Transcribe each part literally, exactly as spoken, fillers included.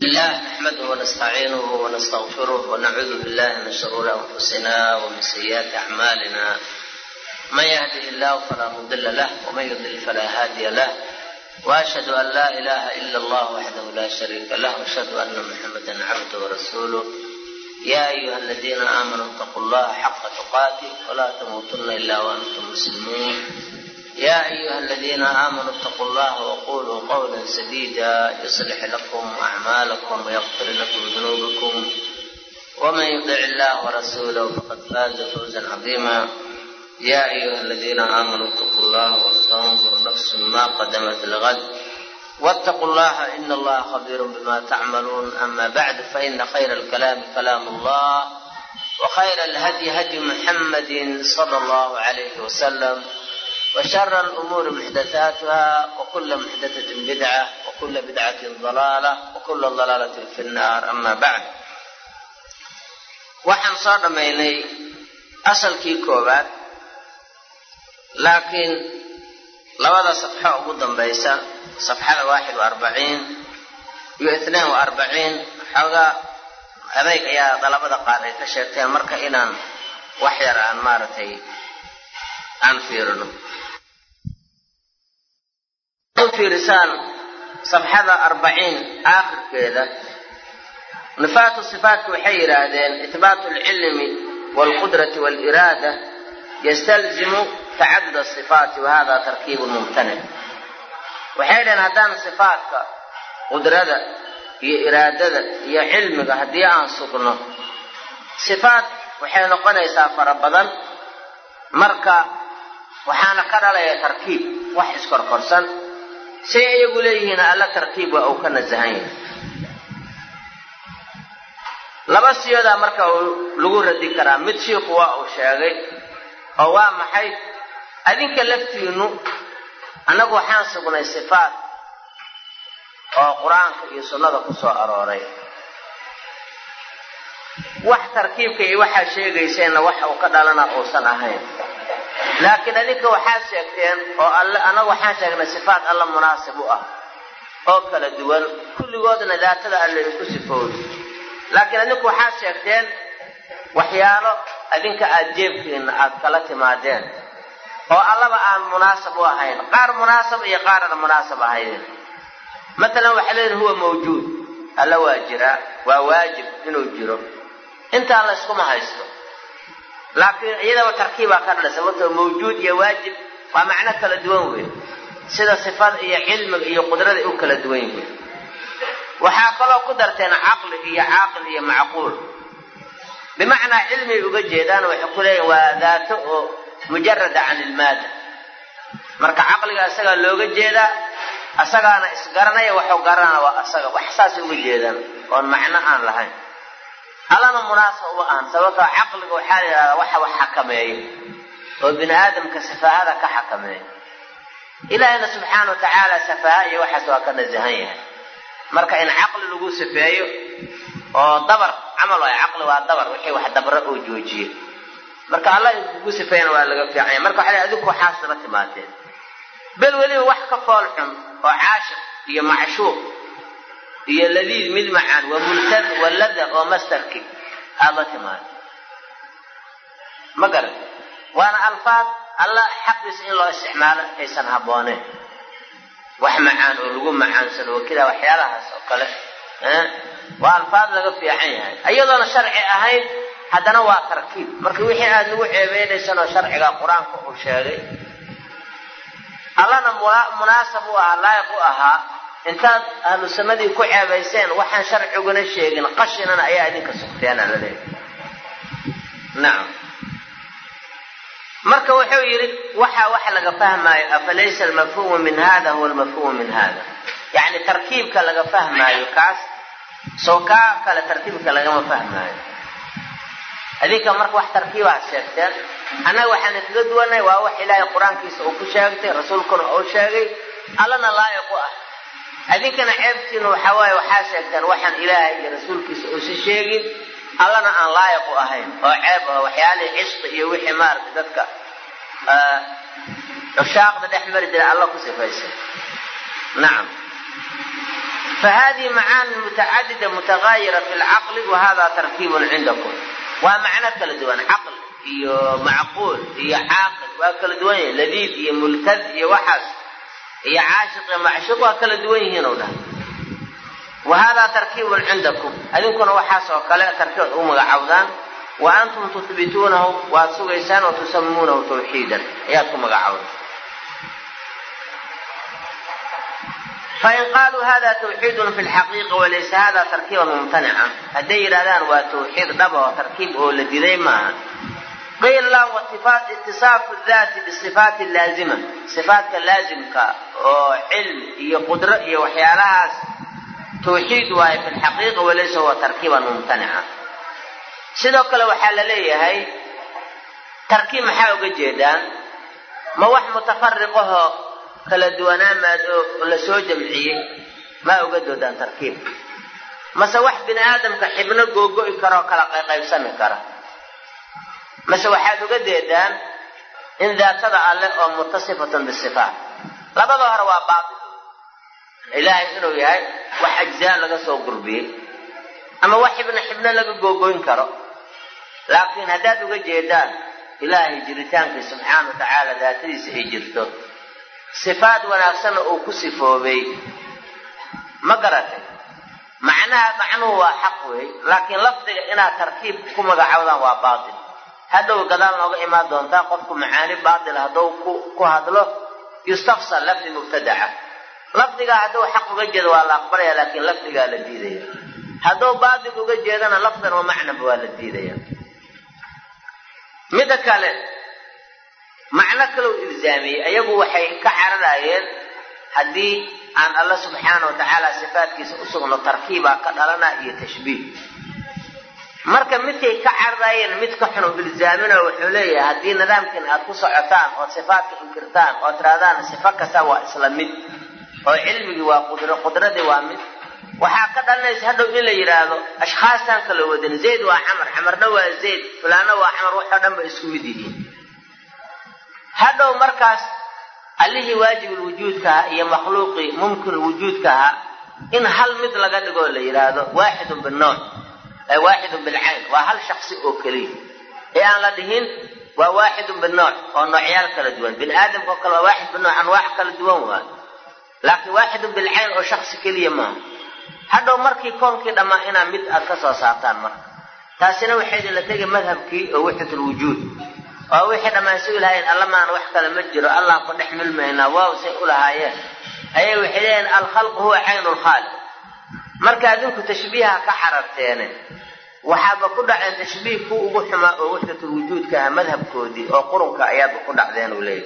الله نحمده ونستعينه ونستغفره ونعوذ بالله من شرور أنفسنا ومن سيئات أعمالنا. من يهده الله فلا مضل له ومن يضلل فلا هادي له، وأشهد أن لا إله إلا الله وحده لا شريك له، وأشهد أن محمدا عبده ورسوله. يا أيها الذين آمنوا اتقوا الله حق تقاته ولا تموتن إلا وأنتم مسلمون. يا أيها الذين آمنوا اتقوا الله وقولوا قولا سديدا يصلح لكم أعمالكم ويغفر لكم ذنوبكم، ومن يطع الله ورسوله فقد فاز فوزا عظيما. يا أيها الذين آمنوا اتقوا الله ولتنظر نفس ما قدمت لغد واتقوا الله إن الله خبير بما تعملون. أما بعد، فإن خير الكلام كلام الله، وخير الهدي هدي محمد صلى الله عليه وسلم، وشر الأمور محدثاتها، وكل محدثة بدعة، وكل بدعة ضلالة، وكل ضلالة في النار. أما بعد، waxaan soo dhamaynay asalkii koobaad, laakiin labada safxo ugu dambaysa, safxada waaxid wa arbaciin iyo ithnaan wa arbaciin, xoogaa adayg ayaa dalabada qaar ay ka sheegteen, marka inaan wax yar aan maaragtay aan fiirino. fiirisaan safxada arbaciin aakhirkeeda, nifaatu sifaatku waxay yidhaahdeen ithbaatu alcilmi waalqudrati waaliraada yastalzimu tacadud asifaati wa hada tarkiibun mumtanic. waxay dhaheen haddaan sifaatka qudrada iyo iraadada iyo cilmiga haddii aan sugno, sifaat waxay noqonaysaa fara badan, marka waxaana ka dhalaya tarkiib, wax iskorkorsan. say iyagu leeyihiin alla tarkiib waa uu ka nasahan yahay. laba siyoodaa marka lagu radi karaa. mid shiiku waa uu sheegay, oo waa maxay? adinka laftiinu annagu waxaan sugnay sifaat oo qur-aanka iyo sunnada ku soo arooray. wax tarkiibka iyo waxaa sheegayseenna waxa uu ka dhalana uusan ahayn. laakiin adinka waxaad sheegteen oo alle anagu waxaan sheegnay sifaat alla munaasib u ah oo kala duwan, kulligoodna daatada alle ay ku sifowday. laakiin adinku waxaad sheegteen waxyaalo adinka aad jeebkiina aad kala timaadeen oo allaba aan munaasab u ahayn, qaar munaasab iyo qaarna munaasab ahayn. matalan waxaa leeyihin huwa mawjuud, alla waa jiraa, waa waajib inuu jiro, intaa la iskuma haysto. laakiin iyadaba tarkiibaa ka dhalay, sababtoo mawjuud iyo waajib waa macno kala duwan weyn, sida sifada iyo cilmiga iyo qudrada u kala duwan yihiin. waxaa kaloo ku darteen caqli iyo caaqil iyo macquul, bimacnaa cilmigay uga jeedaan. waxay ku leeyihin waa daato oo mujarada can ilmaada, marka caqliga isagaa looga jeedaa, asagaana isgaranaya, waxuu garanaa waa asaga, wax saas uga jeedaan oon macno aan lahayn. allana munaasab uma ahan, sababtoo caqliga waxaa la yidhahdaa waxa wax xakameeyo oo bini aadamka safaahada ka xakameeyo. ilaahayna subxaana wa tacaala safaaha iyo waxaas waa ka nasahan yahay. marka in caqli lagu sifeeyo oo dabar camal waayo, caqli waa dabar, wixii wax dabra oo joojiye. marka allah in kugu sifeeyana waa laga fiican yahay. marka waxaa adinku waxaas la timaadeen, bal weliba wax ka fool xun oo caashiq iyo macshuuq iyo ladiid mid macaan waa multad walada oo mastarki aad la timaado. ma garan, waana alfaad alla xaqiisa in loo isticmaalo aysan habbooneen. wax macaan oo lagu macaansano oo kida waxyaalahaas oo kale waa alfaad laga fiican yahay, iyadoona sharci ahayn, haddana waa tarkiib. marka wixii aad nagu ceebeynaysanoo sharciga qur-aanka uu sheegay, allana munaasab u ahaa, laayiq u ahaa, intaad ahlu samadii ku ceebayseen waxaan sharciguna sheegin, qashinana ayaa idinka sugteena la leeyahay. nacam, marka wuxuu yidhi waxa wax laga fahmaayo, afalaysa almafhuumu min hada huwa almafhuumu min hada, yacni tarkiibka laga fahmaayo kaas soo kaa kale tarkiibka lagama fahmaayo. adinka marka wax tarkiibaa sheegteen, annaga waxaan iskaga duwanay waa wax ilaahay qur-aankiisa uu ku sheegtay, rasuulkuna uu sheegay, allana laayiq u ah. adinkana ceebtiina waxaa waaye waxaa sheegteen waxaan ilaahay iyo rasuulkiisa uusi sheegin, allana aan laayiq u ahayn oo ceeb ah, waxyaalihii cishqi iyo wixii maaragtay dadka cushaaqda dhex mari jira alla ku sifaysay. nacam, فهذه معاني متعددة متغايرة في العقل وهذا تركيب عندكم ومعنى كلا دوان عقل iyo macquul iyo caaqil waa kala duwan yihiin ladiid iyo mulkad iyo waxaas iyo caashiq iyo macshuq waa kala duwan yihiin oo dhan وهذا تركيب عندكم أذنكم وحاس وكلا تركيب أمة عودان وأنتم تثبتونه وتسويسان وتسمونه توحيدا إياكم عود فإن قالوا هذا توحيد في الحقيقة وليس هذا تركيبا ممتنعا هدي الآن وتوحيد نبه وتركيب الذي ذي ما قيل الله وصفات اتصاف الذات بالصفات اللازمة صفات اللازمة علم هي قدرة هي وحيالها توحيد واي في الحقيقة وليس هو تركيبا ممتنعا سيدوك لو حال لي هاي تركيب محاوق جيدان ما واحد متفرقه kala duwanaa la soo jamciyay ma uga doodaan tarkiib mase wax bini aadamka xibno googo'i karo kala qaybsan kara mase waxaad uga deedaan in daatada alle oo mutasifatan bisifaat labada hore waa baatil ilaahay inuu yahay wax ajzaa laga soo gurbiyay ama wax xibno xibno laga googoyn karo laakiin haddaad uga jeedaan ilaahay jiritaankiisa subxaanahu wa tacaala daatadiisa ay jirto صفات ونفسنا أو كسفوبي ما قرأت معناها معناه هو حقوي لكن لفظ إنها تركيب كم جعودا وباطل هذا وقدام نوع ما دون تأخذكم معاني باطل هذا كو هذا يستفسر لفظ مبتدعة لفظ هذا حق وجد ولا أخبره لكن لفظ قال الديدية هذا باطل وجد أنا لفظا ومعنى بوال الديدية ماذا قال معنى كلو إلزامي أيبو وحي كعرلاين هدي عن الله سبحانه وتعالى صفات كيس أسغن تركيبا قد لنا هي تشبيه مركا متى كعرلاين متى كحنو بالزامنا وحولية هدي نظام كن أتكو صعطان وصفات كنكرتان وترادان صفات سوا إسلامي وعلمي وقدرة قدرة وامد وحاقد لنا يسهدوا إلى يرادو أشخاصا كلو ودن زيد وعمر عمر نوى زيد فلانا وعمر وحدن بإسكمي ديدين هذا مركز اللي واجب الوجود كها هي مخلوقي ممكن الوجود كها إن هل مثل قد يقول لي هذا واحد بالنوع أي واحد بالعين وهل شخصي أوكلي يعني لديهن وواحد بالنوع ونوعيال كلا دوان بالآدم وكل واحد بالنوع أنواع كلا دوان لكن واحد بالعين أو شخص كلي ما هذا مركي يكون كده ما هنا مت أكسر ساعتان مرك تاسنا وحيد اللي تيجي مذهب كي أو وحدة الوجود أو وحدة ما يسوي هاي الله ما نوحك المجر الله قد يحمل مهنا واو سيقول هاي هاي وحدين الخلق هو عين الخالق مركا ذوك تشبيهها كحرفتين وحابة كدع عن تشبيه كو وحما وحدة الوجود كمذهب كودي أو قرن كأياب كدع ذين وليه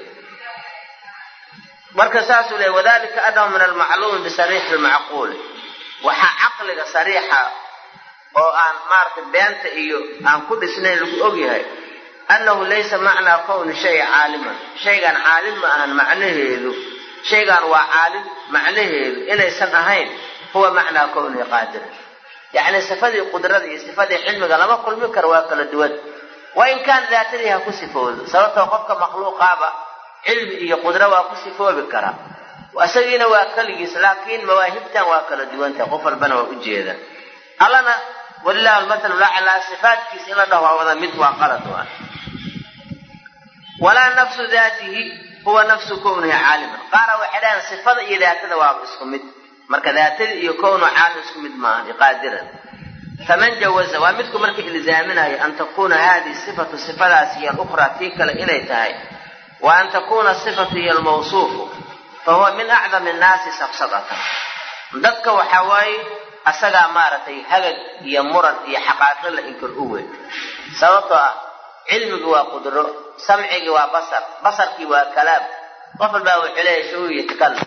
مركا ساسو ليه وذلك أدعو من المعلوم بصريح المعقول وحا عقلك صريحة أو أن مارك بيانت إيو أن كل سنين لقوا هاي أنه ليس معنى كون شيء عالما شيئا عالم أن معناه شيئا وعالم معناه إلى سنهين هو معنى كونه قادر يعني استفاد قدرته استفاد علمه لما كل مكر واكل الدول وإن كان ذاتها كسفه سواء توقفك مخلوق هذا علم هي قدرة وكسفه بكرة وأسجين واكل لكن مواهبته واكل الدول تقف البنا وأجيدا ألنا والله المثل لا على صفات كسينا ده هذا مثل وقالته ولا نفس ذاته هو نفس كونه عالما قال وحدان صفات إذا تدوى باسكم مركا ذاته يكون عالم اسكم ما قادرا فمن جوز ومثل مركا إلزامنا أن تكون هذه الصفة الصفة هي الأخرى تلك إليتها وأن تكون الصفة هي الموصوف فهو من أعظم الناس سفسطة دك وحواي أسقى مارتي هجد يمرن يحقق له إنك الأول سواء علمك وقدره سمعك وبصر بصرك وكلام قفل بقى وحليه شو يتكلم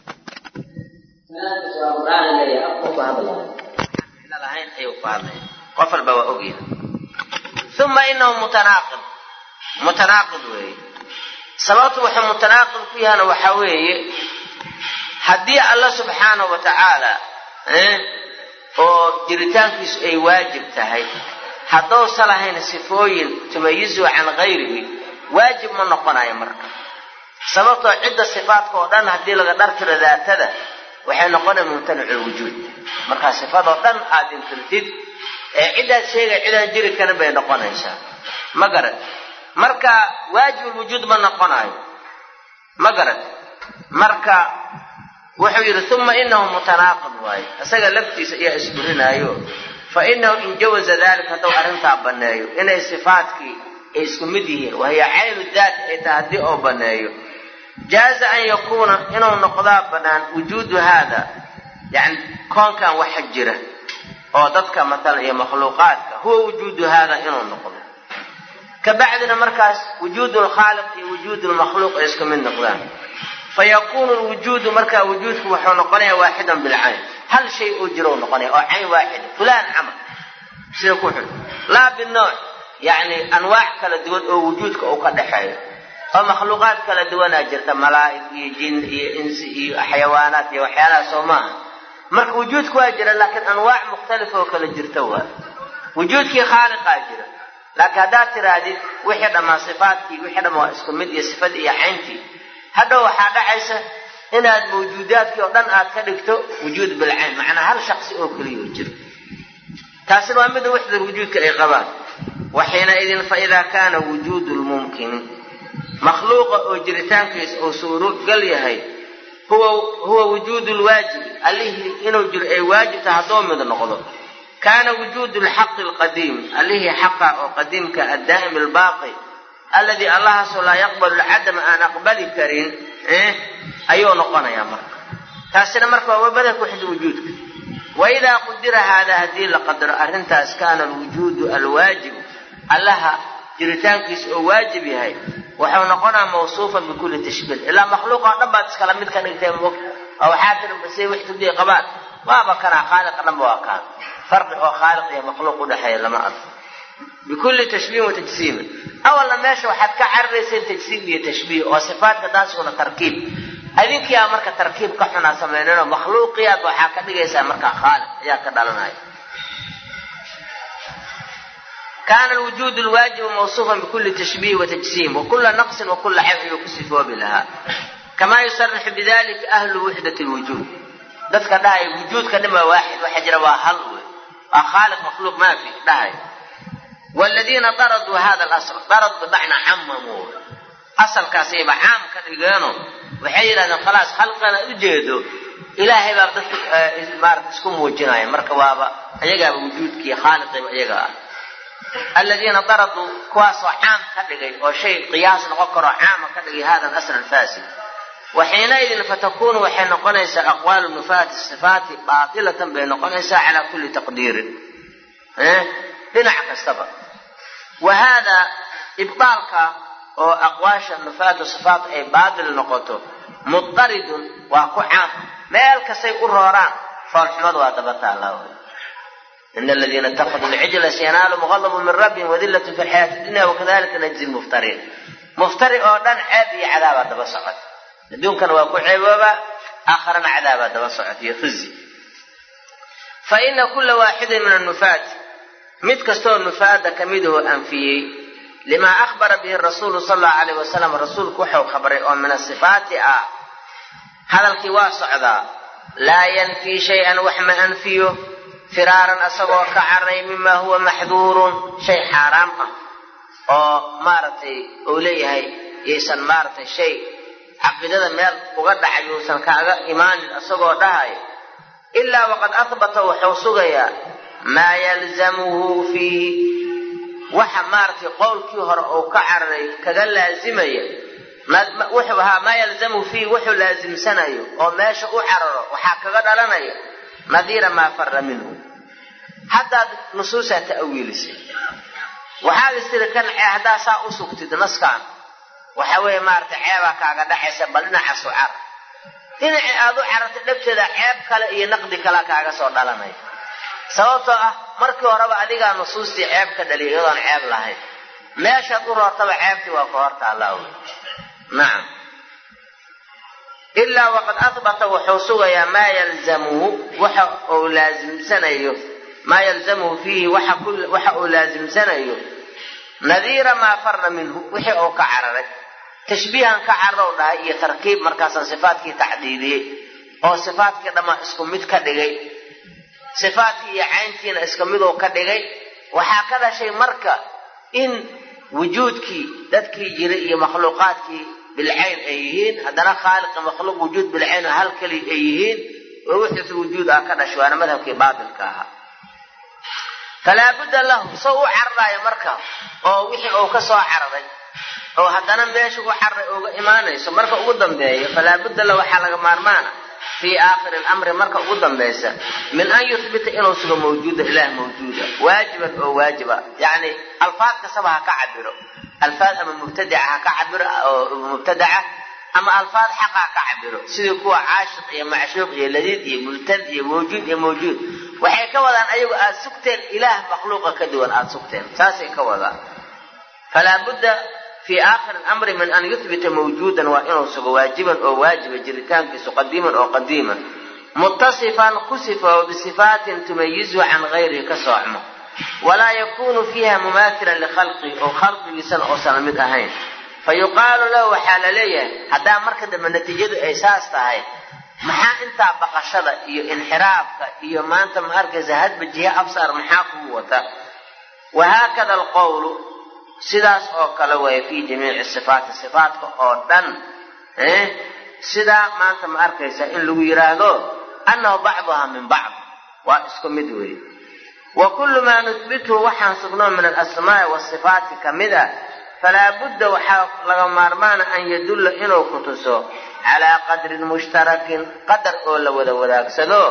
قفل بقى وأقيل ثم إنه متناقض متناقض وي سواء وحي متناقض فيها وحويه هدي الله سبحانه وتعالى إيه oo jiritaankiisu ay waajib tahay haddoo salahayn sifooyin tumayizu can ghayrihi waajib ma noqonayo marka sababtoo cidda sifaadka oo dhan hadii laga dhartiro daatada waxay noqonaysaa mumtani'ul wujuud marka sifado dhan aad inkirtid ee cidaad sheegay cidaan jiri karin bay noqonaysaa ma garad marka waajib wujud ma noqonayo ma garad marka wuxuu yiri thumma innahu mutanaqid waay asaga laftiisa iyo isburinaayo fa innahu in jawaza dhalika taw arinta baneeyo inay sifaadkii ay isku mid yihiin wahiya aynu daat ay tahdi oo baneeyo jaaza an yakuna inuu noqdaa banaan wujuud hada yani koonkan waxa jira oo dadka مثلا iyo makhluuqaadka huwa wujuud hada inuu noqdo ka bacdina markaas wujuud al-khaliq iyo wujuud al-makhluuq ay isku mid noqdaan فيكون الوجود مركا وجودك وحو نقنيه واحدا بالعين هل شيء أجره نقنيه أو عين واحد فلان عمل سيكون لا بالنوع يعني أنواع كلا دوان أو وجودك أو قد حي أو مخلوقات كلا دوان أجرت ملائكة جن إنس حيوانات وحيانا سوما مركا وجودك أجره لكن أنواع مختلفة وكلا جرتوها وجودك خالق أجره لكن هذا ترادي وحدة ما صفاتك وحدة ما اسكمد صفات يا عينتي هذا waxaa dhacaysa inaad mawjuudaadkii oo dhan aad ka dhigto wujuud bil ayn macna hal shakhsi oo kaliya jiro taasi waa mid wixda wujuudka ay qabaan waxina idin fa ida kana wujudul mumkin makhluuqa oo jiritaankiisa oo suuro gal yahay huwa huwa wujudul waajib alihi inuu jiro ay waajib tahdoo mid noqdo kana wujudul haqq al qadim alihi haqqa oo qadimka ad-daim al baqi الذي الله لا يقبل العدم أن أقبل كريم إيه أيوه نقنا يا مرك تاسنا مرك وبدك وحد وجودك وإذا قدر هذا هدي لقدر أرنت أسكان الوجود الواجب الله جريتانك واجب هاي وحنا نقنا موصوفا بكل تشبيه إلا مخلوق نبات تكلم كان يتم أو حاكم بس وحده دي قبال ما بكر خالق نبوا كان فرق هو خالق يا مخلوق وده حي لما أصل بكل تشبيه وتجسيم أولا ماشي واحد كعرسين تجسيم وتشبيه وصفات كداس ولا تركيب هذيك يا مركة تركيب كحنا سميناه مخلوقيات وحاكا دقيسا مركة خالق يا كدالنا كان الوجود الواجب موصوفا بكل تشبيه وتجسيم وكل نقص وكل حفظ يكسف وبلها كما يصرح بذلك أهل وحدة الوجود ذلك داعي وجود كلمة واحد وحجر وحل وخالق مخلوق ما في داعي والذين طردوا هذا الأصل طرد بمعنى عمموا أصل كاسيبة عام كتجانو وحيلا أن خلاص خلقنا وجدوا إلهي بردت مارك سكم وجناي مركبابا أيجا وجود كي خالق أيجا الذين طردوا كواس عام كتجي أو شيء قياس نقكر عام كتجي هذا الأصل الفاسد وحينئذ فتكون وحين قنيس أقوال النفاة الصفات باطلة بين قنيس على كل تقدير إيه لنعك السبب وهذا إبطالك أو أقواش النفاة الصفات أي باطل النقطة مضطرد وقعام مالك سيقول روران فالحمد واتبتع الله إن الذين اتخذوا العجل سينالوا مغضب من ربهم وذلة في الحياة الدنيا وكذلك نجزي المفترين مفترئ أولا عادي عذاب دبصعد دون كان واقع عبابا آخرا عذاب دبصعد يخزي فإن كل واحد من النفاة مد كستو النفاة كمده أنفيه لما أخبر به الرسول صلى الله عليه وسلم الرسول كوحو خبره من الصفات آه. هذا الكواس عذا لا ينفي شيئا وحما أنفيه فرارا أصبه كعري مما هو محذور شيء حرام أو مارتي أوليه يسن مارتي شيء عقيدة ميل وقد عيوسا كاغا إيمان أصبه دهي إلا وقد أثبت وحوصغيا ما يلزمه فيه وحمارتي قول كيهر أو كعري كذا لازمية وحبها ما يلزمه فيه وحو لازم سنة أو ماشي أحرر وحاكا دلنية نذير ما فر منه حتى نصوصها تأويل سي وهذا السير كان هذا سا أسوكت نسكان وحوي مارتي عيبا كاغا دحيسا بلنا حسو عر إن أدو عرت دبتدا عيب كلا إيه نقدي كلا كاغا سو دلنية sababtoo ah markii horeba adiga nusuustii ceeb ka dhaliiladan ceeb lahayd meesha u roortaba ceebti waa qoorta Allah naam illa waqad athbata wa husugaya ma yalzamuhu waxa oo laazim sanayo ma yalzamuhu fihi waxa kull waxa oo laazim sanayo nadira ma farra minhu waxa oo ka cararay tashbiihan ka carrow dhahay iyo tarkiib markaas sifaadkii tacdiidiyay oo sifaadkii dhama isku mid ka dhigay sifaadkii iyo cayntiina iska midoo ka dhigay waxaa ka dhashay marka in wujuudkii dadkii jiray iyo makhluuqaadkii bilcayn ay yihiin haddana khaaliqi makhluuq wujuud bilcayn hal kali ay yihiin oo wixii wujuud ah ka dhashay waana madhabkii baatilka ahaa falaa budda lahu soo u cararayo marka oo wixii uu ka soo cararay oo haddana meesha u cararay uga imaanayso marka ugu dambeeyo falaa budda lahu waxaa laga maarmaana في آخر الأمر مركا قدام بيسا من أن يثبت إنه سوى موجودة إله موجودة واجبا أو واجبا يعني الفاظ كسبها كعبره الفاظ أما مبتدعها كعبره أو مبتدعة أما الفاظ حقها كعبره سيدي كوا عاشق يا معشوق يا لذيذ يا ملتد يا موجود يا موجود وحي كوضان أيوة آد سكتين إله مخلوق كدوان آد سكتين ساسي كوضان فلا بد في آخر الأمر من أن يثبت موجودا وإنه سوى واجبا أو واجبا جريتان كسو قديما أو قديما متصفا كسفا بصفات تميزه عن غيره كصعمه ولا يكون فيها مماثلا لخلقه أو خلقه بسنة أو سنة مدهين فيقال له حال ليه هذا مركز من نتيجة إحساس تهي محا انت بقشدة إيو انحرافك إيو ما انت مهركز هاد بجيه أبصار محا قوة وهكذا القول sidaas oo kale way fi jamiic sifaat sifaatka oo dhan eh sida maanta ma arkaysa in lagu yiraahdo annahu ba'daha min ba'd wa isku mid weey wa kullu ma nuthbitu waxaan sugnaa min al-asmaa' wa sifaat kamida fala budda waxa laga maarmaan an yadulla inuu ku tuso ala qadrin mushtarakin qadar oo la wada wadaagsado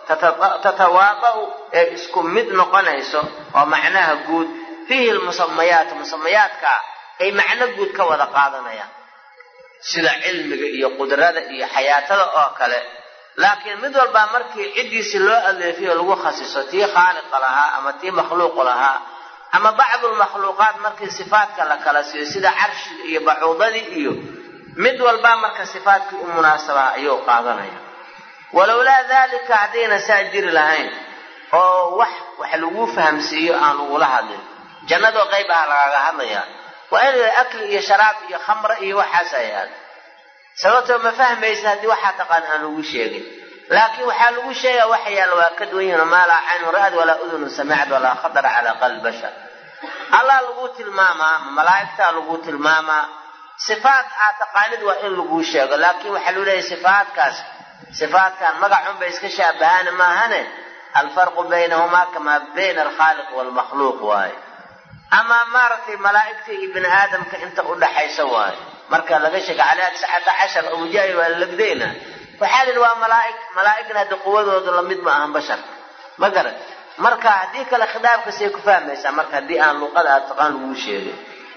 tatawaaqo ee isku mid noqonayso oo macnaha guud فيه المسميات مسميات كا أي معنى جود كوذا قاضنا يا سلا علم يا قدرة يا حياة الأكلة لكن مدول بامركي عدي سلا اللي فيه الوخصيصتي خالق لها أما تي مخلوق لها أما بعض المخلوقات مركي صفات كلا كلا سلا عرش يا بعوضة إيو مدول بامركي صفات مناسبة أيو قاضنا يا ولولا ذلك عدينا ساجر لهين أو وح وحلو فهم سيء عن ولها jannadu qaybaha laga hadlaya waa in akl iyo sharaab iyo khamr iyo waxa sayaan sababtoo ma fahmaysa hadii waxa taqaan aan ugu sheegin laakiin waxa lagu sheegaa waxa yaal waa ka duwan ma la ayn raad wala udun sami'ad wala khatar ala qalb bashar Allah lagu tilmaama malaa'ikta lagu tilmaama sifaat aad taqaanid waa in lagu sheego laakiin waxa loo leeyahay sifaatkaas sifaatkan magacun bay iska shaabahan ma ahane الفرق بينهما كما بين الخالق والمخلوق واي أما مارتي ملائكتي ابن آدم كأنت قل حي سواي مركا لغشك على تسعة عشر أو جاي ولا بدينا فحال الوا ملائك ملائكنا هذه قوة وظلمت معهم بشر ما قرأت مركا هديك الأخدام كسيك فاهميسا مركا هدي أن لقد أتقان وشيري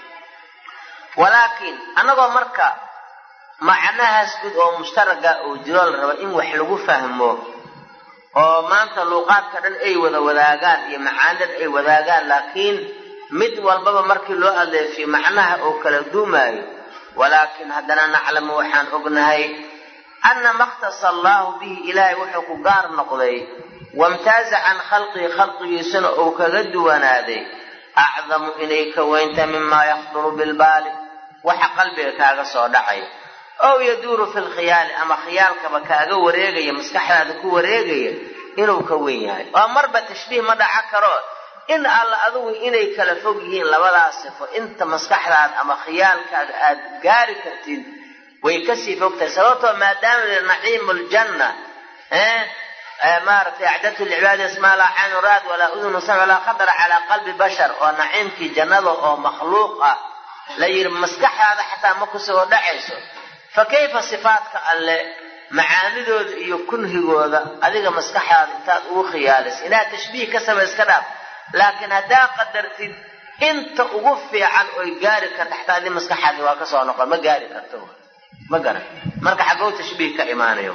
ولكن أنا قول مركا معناها سبيد أو مشتركة أو جلال ربا إن وحلقوا فهموه oo maanta luqaadka dhan ay wada wadaagaan iyo macaanid ay wadaagaan laakiin mid walbaba markii loo adeefiyo macnaha oo kala duumaayo walaakin hadana naclamu waxaan ognahay anna maqtas Allah bihi ilaahi wuxuu ku gaar noqday wamtaaza an khalqi khalqigiisana oo kaga duwanaaday a'zamu ilayka waynta mimma yahduru bil bal waxa qalbiga kaaga soo dhacay أو يدور في الخيال أما خيالك بكاغا وريغيا مسكحدا كو وريغيا إنو كوينياي ومر بتشبيه مدى عكرات إن الله أذوي إني كلا فوقيين لولا صفة أنت مسكحدا أما خيالك قاري كرتين ويكسي فوق تسوته ما دام لنعيم الجنة اه اه مارت إعداد العباد اسمها لا عين راد ولا أذن سمع ولا خطر على قلب بشر ونعيم في جنة أو مخلوقة لا يرمسكح هذا حتى مكسو ودعيسو فكيف صفاتك الله معاندود iyo kunhigooda adiga maskaxaada intaad ugu khiyaalis ina tashbiih ka sameeyska dhaaf laakiin hada qadartid inta ugu fiican oo gaari ka taxtaadi maskaxaada waa ka soo noqon ma gaari karto ma garan marka xagow tashbiih ka iimaanayo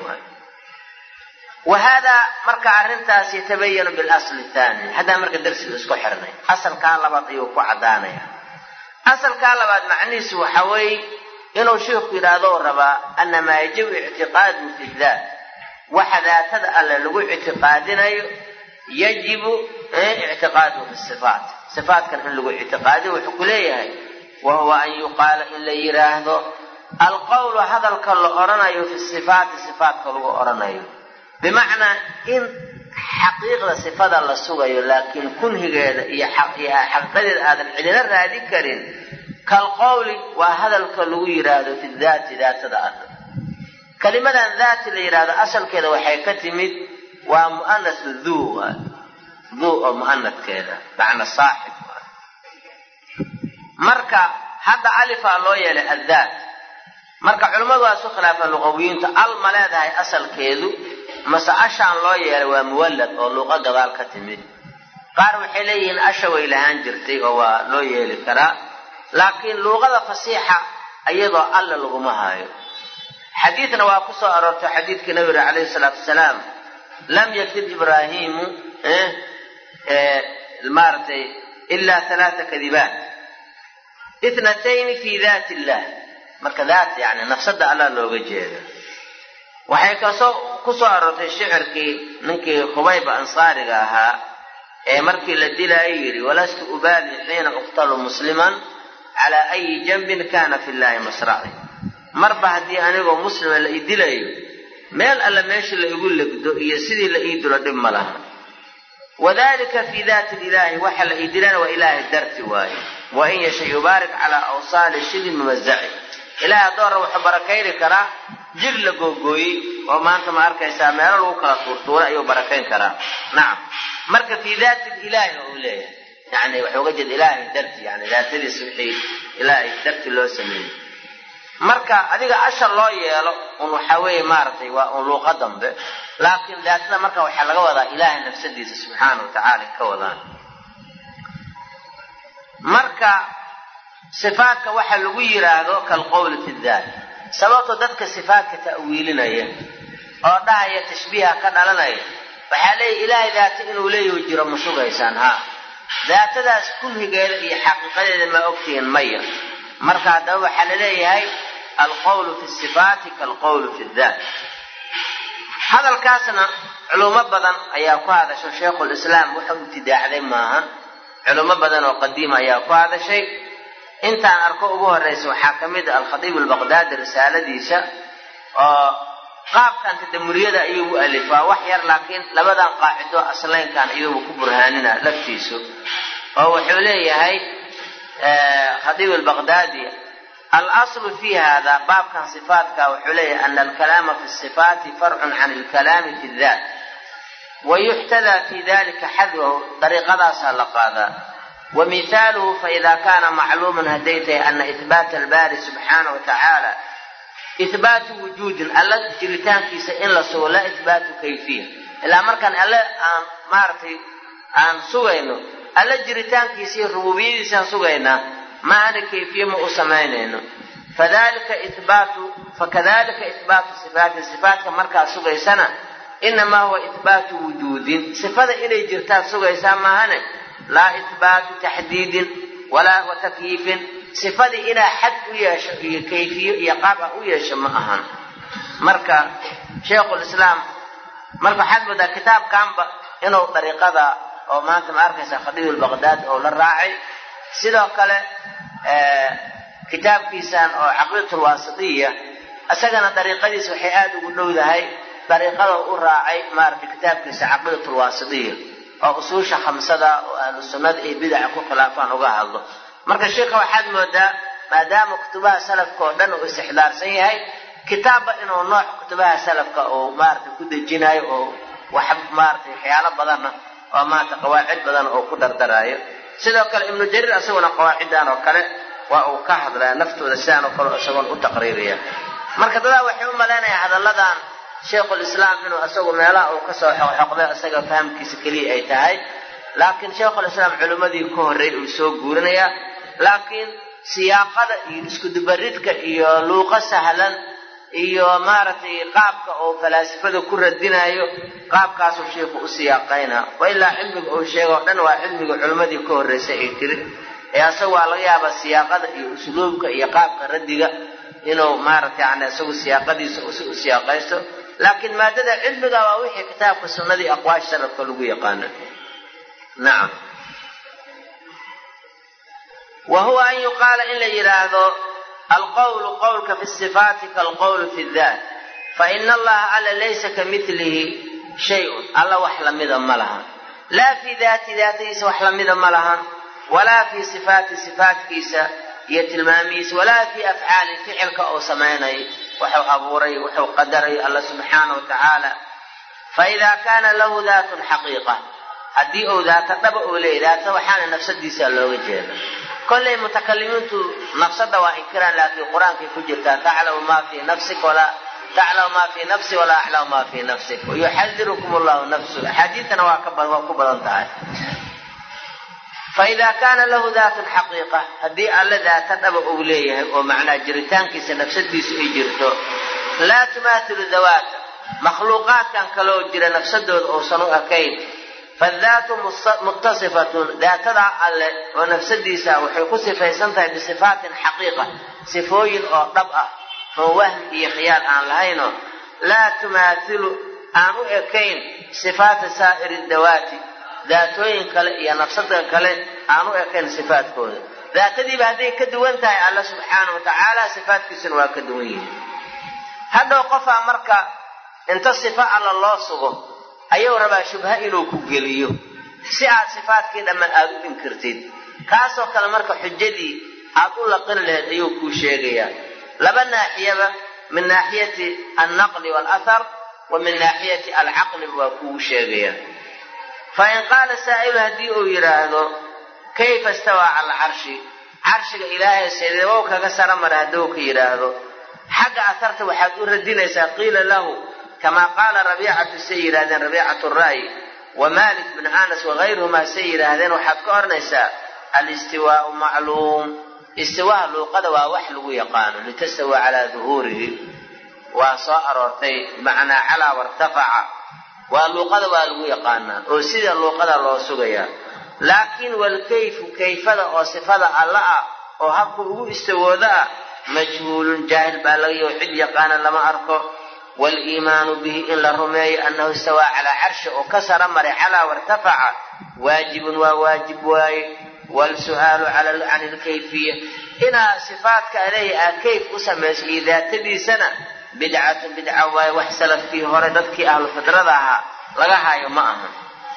وهذا marka arintaas tabayyan bil asl thani hada marka darsiga isku xirnay asalka labaad ayuu ku cadaanaya asalka labaad macnihiisu waxa way إنه شيخ يرادو ربا أن ما يجب اعتقاد في الذات وحداثة ألا لقو اعتقادنا يجب اعتقاده في الصفات صفات كان لقو اعتقاده وحكوليه وهو أن يقال إلا يراهدو القول هذا الكل أرنايو في الصفات صفات كله أرنايو بمعنى إن xaqiiqda sifada la sugayo laakiin kunhigeeda iyo xaqiiqadeeda aadan cidina raadin karin kal qawli waa hadalka lagu yiraahdo fi daati daatada ah kalimadan daati la yiraahdo asalkeeda waxay ka timid waa muannas dhuu dhuu oo muannadkeeda macna saaxib marka hadda alifa loo yeelay addaat marka culimadu waa soo khilaafaan luqawiyiinta al ma leedahay asalkeedu mase ashaan loo yeelay waa muwallad oo luqa gadaal ka timid qaar waxay leeyihiin asha way lahaan jirtay oo waa loo yeeli karaa laakiin luqada fasiixa ayadoo alla laguma haayo xadiidna waa ku soo aroortay xadiidkii nabiga calayhi salaatu wasalaam lam yakid ibraahiimu eh eh maartay illa thalaatha kadibaat ithnatayn fi dhaati illah marka dhaat yani nafsada alla looga jeedo waxay kasoo ku soo aroortay shicirkii ninkii Khubayb ansaariga ahaa ee markii la dilay yiri walastu ubali xiina uqtalu musliman ala ay janbin kana fi llahi masra'i marba hadii anigoo muslim la idilayo meel alla meeshii la igu legdo iyo sidii la iidilo dhib ma laha wadaalika fi dhaati ilaahi waxa la idilana wa ilaahi darti waaye wa in yasha yubarik ala awsali shibin muwazza'i ilaahi door wuxuu barakayri karaa jir la googooyay oo maanta ma arkaysaa meel lagu kala tuurtuuro ayuu barakayn karaa nacam marka fi dhaati ilaahi oo leeyahay yani wuxuu uga jeed ilaahi darti yani daatadiisa wixii ilaahi darti loo sameeyay marka adiga ashar loo yeelo un waxa weeye maartay waa un luuqa dambe laakiin daatada marka waxa laga wadaa ilaahi nafsadiisa subhanahu wa ta'ala ka wadaan marka sifaadka waxa lagu yiraahdo kal qawl fi dhaat sababto dadka sifaadka ta'wiilinaya oo dhahaya tashbiiha ka dhalanaya waxa leeyahay ilaahi daata inuu leeyahay jiro masugaysaan ha daatadaas kunhigeeda iyo xaqiiqadeeda ma ogtiin maya marka hadaba waxa la leeyahay القول في الصفات كالقول في الذات هذا الكاسنا علوم بدن ayaa ku hadasho sheekh islaam wuxuu ibtidaacday maaha علوم بدن oo qadiima ayaa ku hadashay intaan arko ugu horeyso waxa kamid al-Khatib al-Baghdadi risaaladiisa oo qaabkan tadamuriyada ayuu u alifaa wax yar laakiin labadan qaacido aslaynkan ayuu ku burhaanina laftiisu oo wuxuu leeyahay Khatib al-Baghdadi الأصل في هذا باب كان صفاتك وحليه أن الكلام في الصفات فرع عن الكلام في الذات ويحتذى في ذلك حذوه طريقة سلق هذا ومثاله فإذا كان معلوما هديته أن إثبات الباري سبحانه وتعالى إثبات وجود ألا جريتان كيس إن لسوء لا إثبات كيفية إلا مركان ألا مارتي أن سوينه ألا جريتان كيس ربوبية سان سوينه ما هذا كيفية مؤسمينه فذلك إثبات فكذلك إثبات صفات الصفات كمركا سوغي سنة إنما هو إثبات وجود صفات إلي جرتان سوغي سنة هنا لا إثبات تحديد ولا وتكييف صفات إلى حد كيفية يقابع ويشم أهن مركا شيخ الإسلام مركا حد بدا كتاب كان إنه طريقة أو ما أنت معرفة خطيب البغداد أو للراعي sidoo kale ee kitaabkiisan oo aqeedatul waasitiya asagana dariiqadiisa waxay aad ugu dhowdahay dariiqada uu raacay maartay kitaabkiisa aqeedatul waasitiya oo usuusha khamsada oo ahlu sunnada ee bid'a ku khilaafaan uga hadlo marka sheekha waxaad moodaa maadaama kutubaha salafka oo dhan uu istixdaarsan yahay kitaaba inuu nooc kutubaha salafka oo maartay ku dejinayo oo wax maartay xiyalo badan oo maanta qawaacid badan oo ku dardaraayo sidoo kale ibn jarir asaguna qawaacidan oo kale waa uu ka hadlaa naftooda saan oo kale asagoon u taqriiriya marka dada waxay u maleynayaan hadalladan sheekh islaam inuu asagu meelaha uu ka soo xoqday asaga fahamkiisa kaliya ay tahay laakiin sheekh islaam culimadii ku horeey uu soo guurinaya laakiin siyaaqada iyo isku dubaridka iyo luuqa sahlan iyo maartay qaabka oo falaasifada ku radinayo qaabkaas uu sheekhu u siyaaqayna waa ilaa cilmiga uu sheego dhan waa cilmiga culimadii ka horeysay ay tiri ee asagu waa laga yaabaa siyaaqada iyo usluubka iyo qaabka radiga inuu maartay aan asagu siyaaqadiisa u siyaaqaysto laakiin maadada cilmiga waa wixii kitaabka sunnadii aqwaash salafka lagu yaqaan nacam وهو أن يقال إلا يراهدو القول قولك في الصفات كالقول في الذات فإن الله على ليس كمثله shay'un alla wax lamida ma lahan laa fi daati daatiisa wax lamida ma lahan walaa fi sifaati sifaatkiisa iyo tilmaamihiisa walaa fi afcaali ficilka oo samaynay wuxuu abuuray wuxuu qadaray alla subxaanahu watacaala faidaa kaana lahu daatun xaqiiqa haddii uu daata dhaba uu leeyahy daata waxaana nafsadiisa looga jeeda kollay mutakalimiintu nafsada waa inkiraan laakiin qur-aankay ku jirtaa taclamu maa fii nafsik walaa taclamu maa fii nafsi walaa aclamu maa fii nafsik wayuxadirukum allahu nafsu axaadiidtana waa ka waa ku badan tahay faidaa kaana lahu daatun xaqiiqa haddii alla daata dhaba uu leeyahay oo macnaa jiritaankiisa nafsadiisu ay jirto laa tumaathilu dawaata makhluuqaadkan kaloo jira nafsadooda uusan u ekayn fadaatu muttasifatun daatadaa alle oo nafsadiisa waxay ku sifaysan tahay bisifaatin xaqiiqa sifooyin oo dhab ah oo wahmi iyo khiyaal aan lahayno laa tumaathilu aan u ekayn sifaata saa'iri dawaati daatooyin kale iyo nafsada kale aan u ekayn sifaadkooda daatadiiba hadday ka duwan tahay alla subxaanahu watacaala sifaadkiisuna waa ka duwan yihiin hadhow qofaa marka inta sifa alla loo sugo ayuu rabaa shubha inuu ku geliyo si aad sifaadkii dhammaan aad u inkirtid kaasoo kale marka xujadii aad u laqin lahayd ayuu kuu sheegayaa laba naaxiyaba min naaxiyati annaqli waalathar wa min naaxiyati alcaqli waa kuu sheegayaa fain qaala saa'ilu haddii uu yidhaahdo kayfa istawaa cala alcarshi carshiga ilaahay sideebow kaga sara mara hadduu ka yidhaahdo xagga atharta waxaad u radinaysaa qiila lahu kamaa qaala rabiicatu say yidhahdeen rabiicatu ra'yi wa maalik bin anas wagayruhumaa say yidhaahdeen waxaad ka oranaysaa alistiwaau macluum istiwaa luuqada waa wax lagu yaqaano litastawa calaa duhuurihi waa soo aroortay bimacnaa calaa wartafaca waa luuqada waa lagu yaqaanaa oo sida luuqada loo sugayaa laakiin walkayfu kayfada oo sifada alla ah oo habku ugu istawooda ah majhuulun jaahil baa laga yaho cid yaqaana lama arko waliimaanu bihi in la rumeeyo annahu istawaa calaa carshi oo ka sara maray calaa wartafaca waajibun waa waajib waaye waalsu'aalu can ilkayfiya inaa sifaadka aleehi aa kayf u samayso iyo daatadiisana bidcatun bidca waaye wax salafkii hore dadkii ahlu fidrada ahaa laga haayo ma aha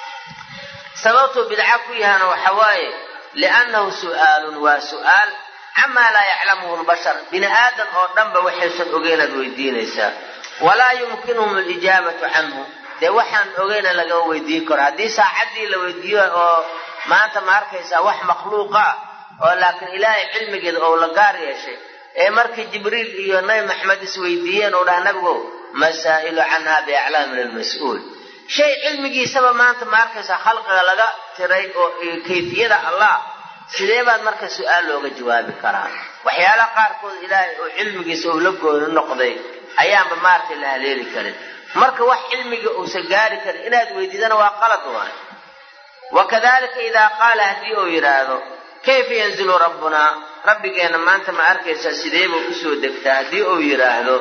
sababtuu bidca ku yahana waxa waaye liannahu su'aalun waa su'aal camaa laa yaclamuhu lbashar bini aadan oo dhanba waxaysan ogeynaad weydiinaysaa walaa yumkinuhum alijaabatu canhu dee waxaan ogeyna lagama weydiin karo haddii saacaddii la weydiiyo oo maanta ma arkaysaa wax makhluuqa ah oo laakiin ilaahay cilmigeeda oo la gaar yeeshay ee markii jibriil iyo nabi maxamed isweydiiyeen oo dhaha nabigo masaa'ilu canha biaclaam min almas-uul shay cilmigiisaba maanta ma arkaysaa khalqiga laga tiray oo kayfiyada allah sidee baad marka su-aal looga jawaabi karaa waxyaalaha qaarkood ilaahay oo cilmigiisa uu la gooni noqday ayaanba maartay la haleeli karin marka wax cilmiga uusan gaari karin inaad weydiidana waa qalad waay wakadalika idaa qaala haddii uu yidhaahdo kayfa yanzilu rabbunaa rabbigeena maanta ma arkaysaa sideeba usoo degtaa haddii uu yidhaahdo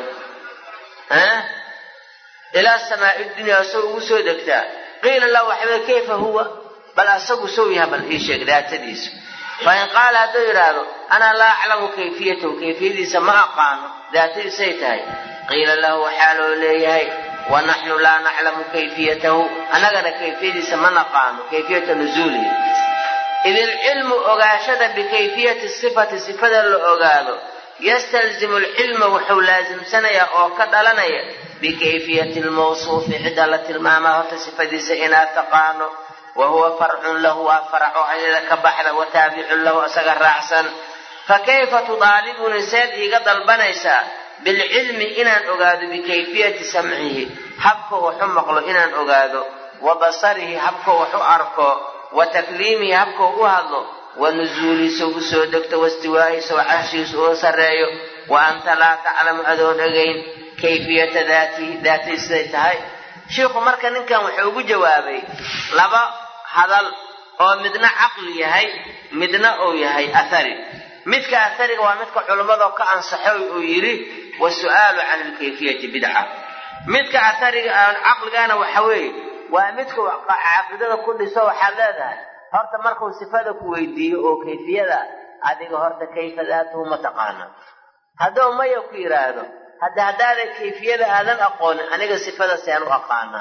ilaa samaa'i dunyaa soo ugu soo degtaa qiila lahu waxaweye kayfa huwa bal asagu sow yaha bal ii sheeg daatadiisu fain qaala hadduu yidhaahdo anaa laa aclamu kayfiyatahu kayfiyadiisa ma aqaano daatadiisay tahay qiila lahu waxaa loo leeyahay wanaxnu laa naclamu kayfiyatahu annagana kayfiyadiisa ma naqaano kayfiyata nuzuulihi id ilcilmu ogaashada bikayfiyati sifati sifada la ogaado yastalzimu alcilma wuxuu laasimsanayaa oo ka dhalanaya bikayfiyati lmawsuufi cidda la tilmaamaa horta sifadiisa inaad taqaano wa huwa farcun lahu waa faraco ayada ka baxda wa taabicun lahu isaga raacsan fakayfa tudaalibuni seed iiga dalbanaysaa bilcilmi inaan ogaado bikayfiyati samcihi habka waxu maqlo inaan ogaado wa basarihi habka waxu arko wa takliimihi habka u hadlo wa nuzuuliisa u soo degto wastiwaahiisa wa carshigiisa uu sarreeyo wa anta laa taclamu adoon ogayn kayfiyata daatihi daatadiis siday tahay shiikhu marka ninkan wuxuu ugu jawaabay laba hadal oo midna caqli yahay midna uu yahay athari midka athariga waa midka culummada ka ansaxay uu yidhi wasu'aalu can alkayfiyati bidca midka athariga aan caqligana waxa weeye waa midka caaqidada ku dhiso waxaad leedahay horta markuu sifada ku weydiiyo oo kayfiyada adiga horta kayfa daatuhu ma taqaana hadduu maya ku yidhaahdo hadda haddaada kayfiyada aadan aqoonin aniga sifada seen u aqaanaa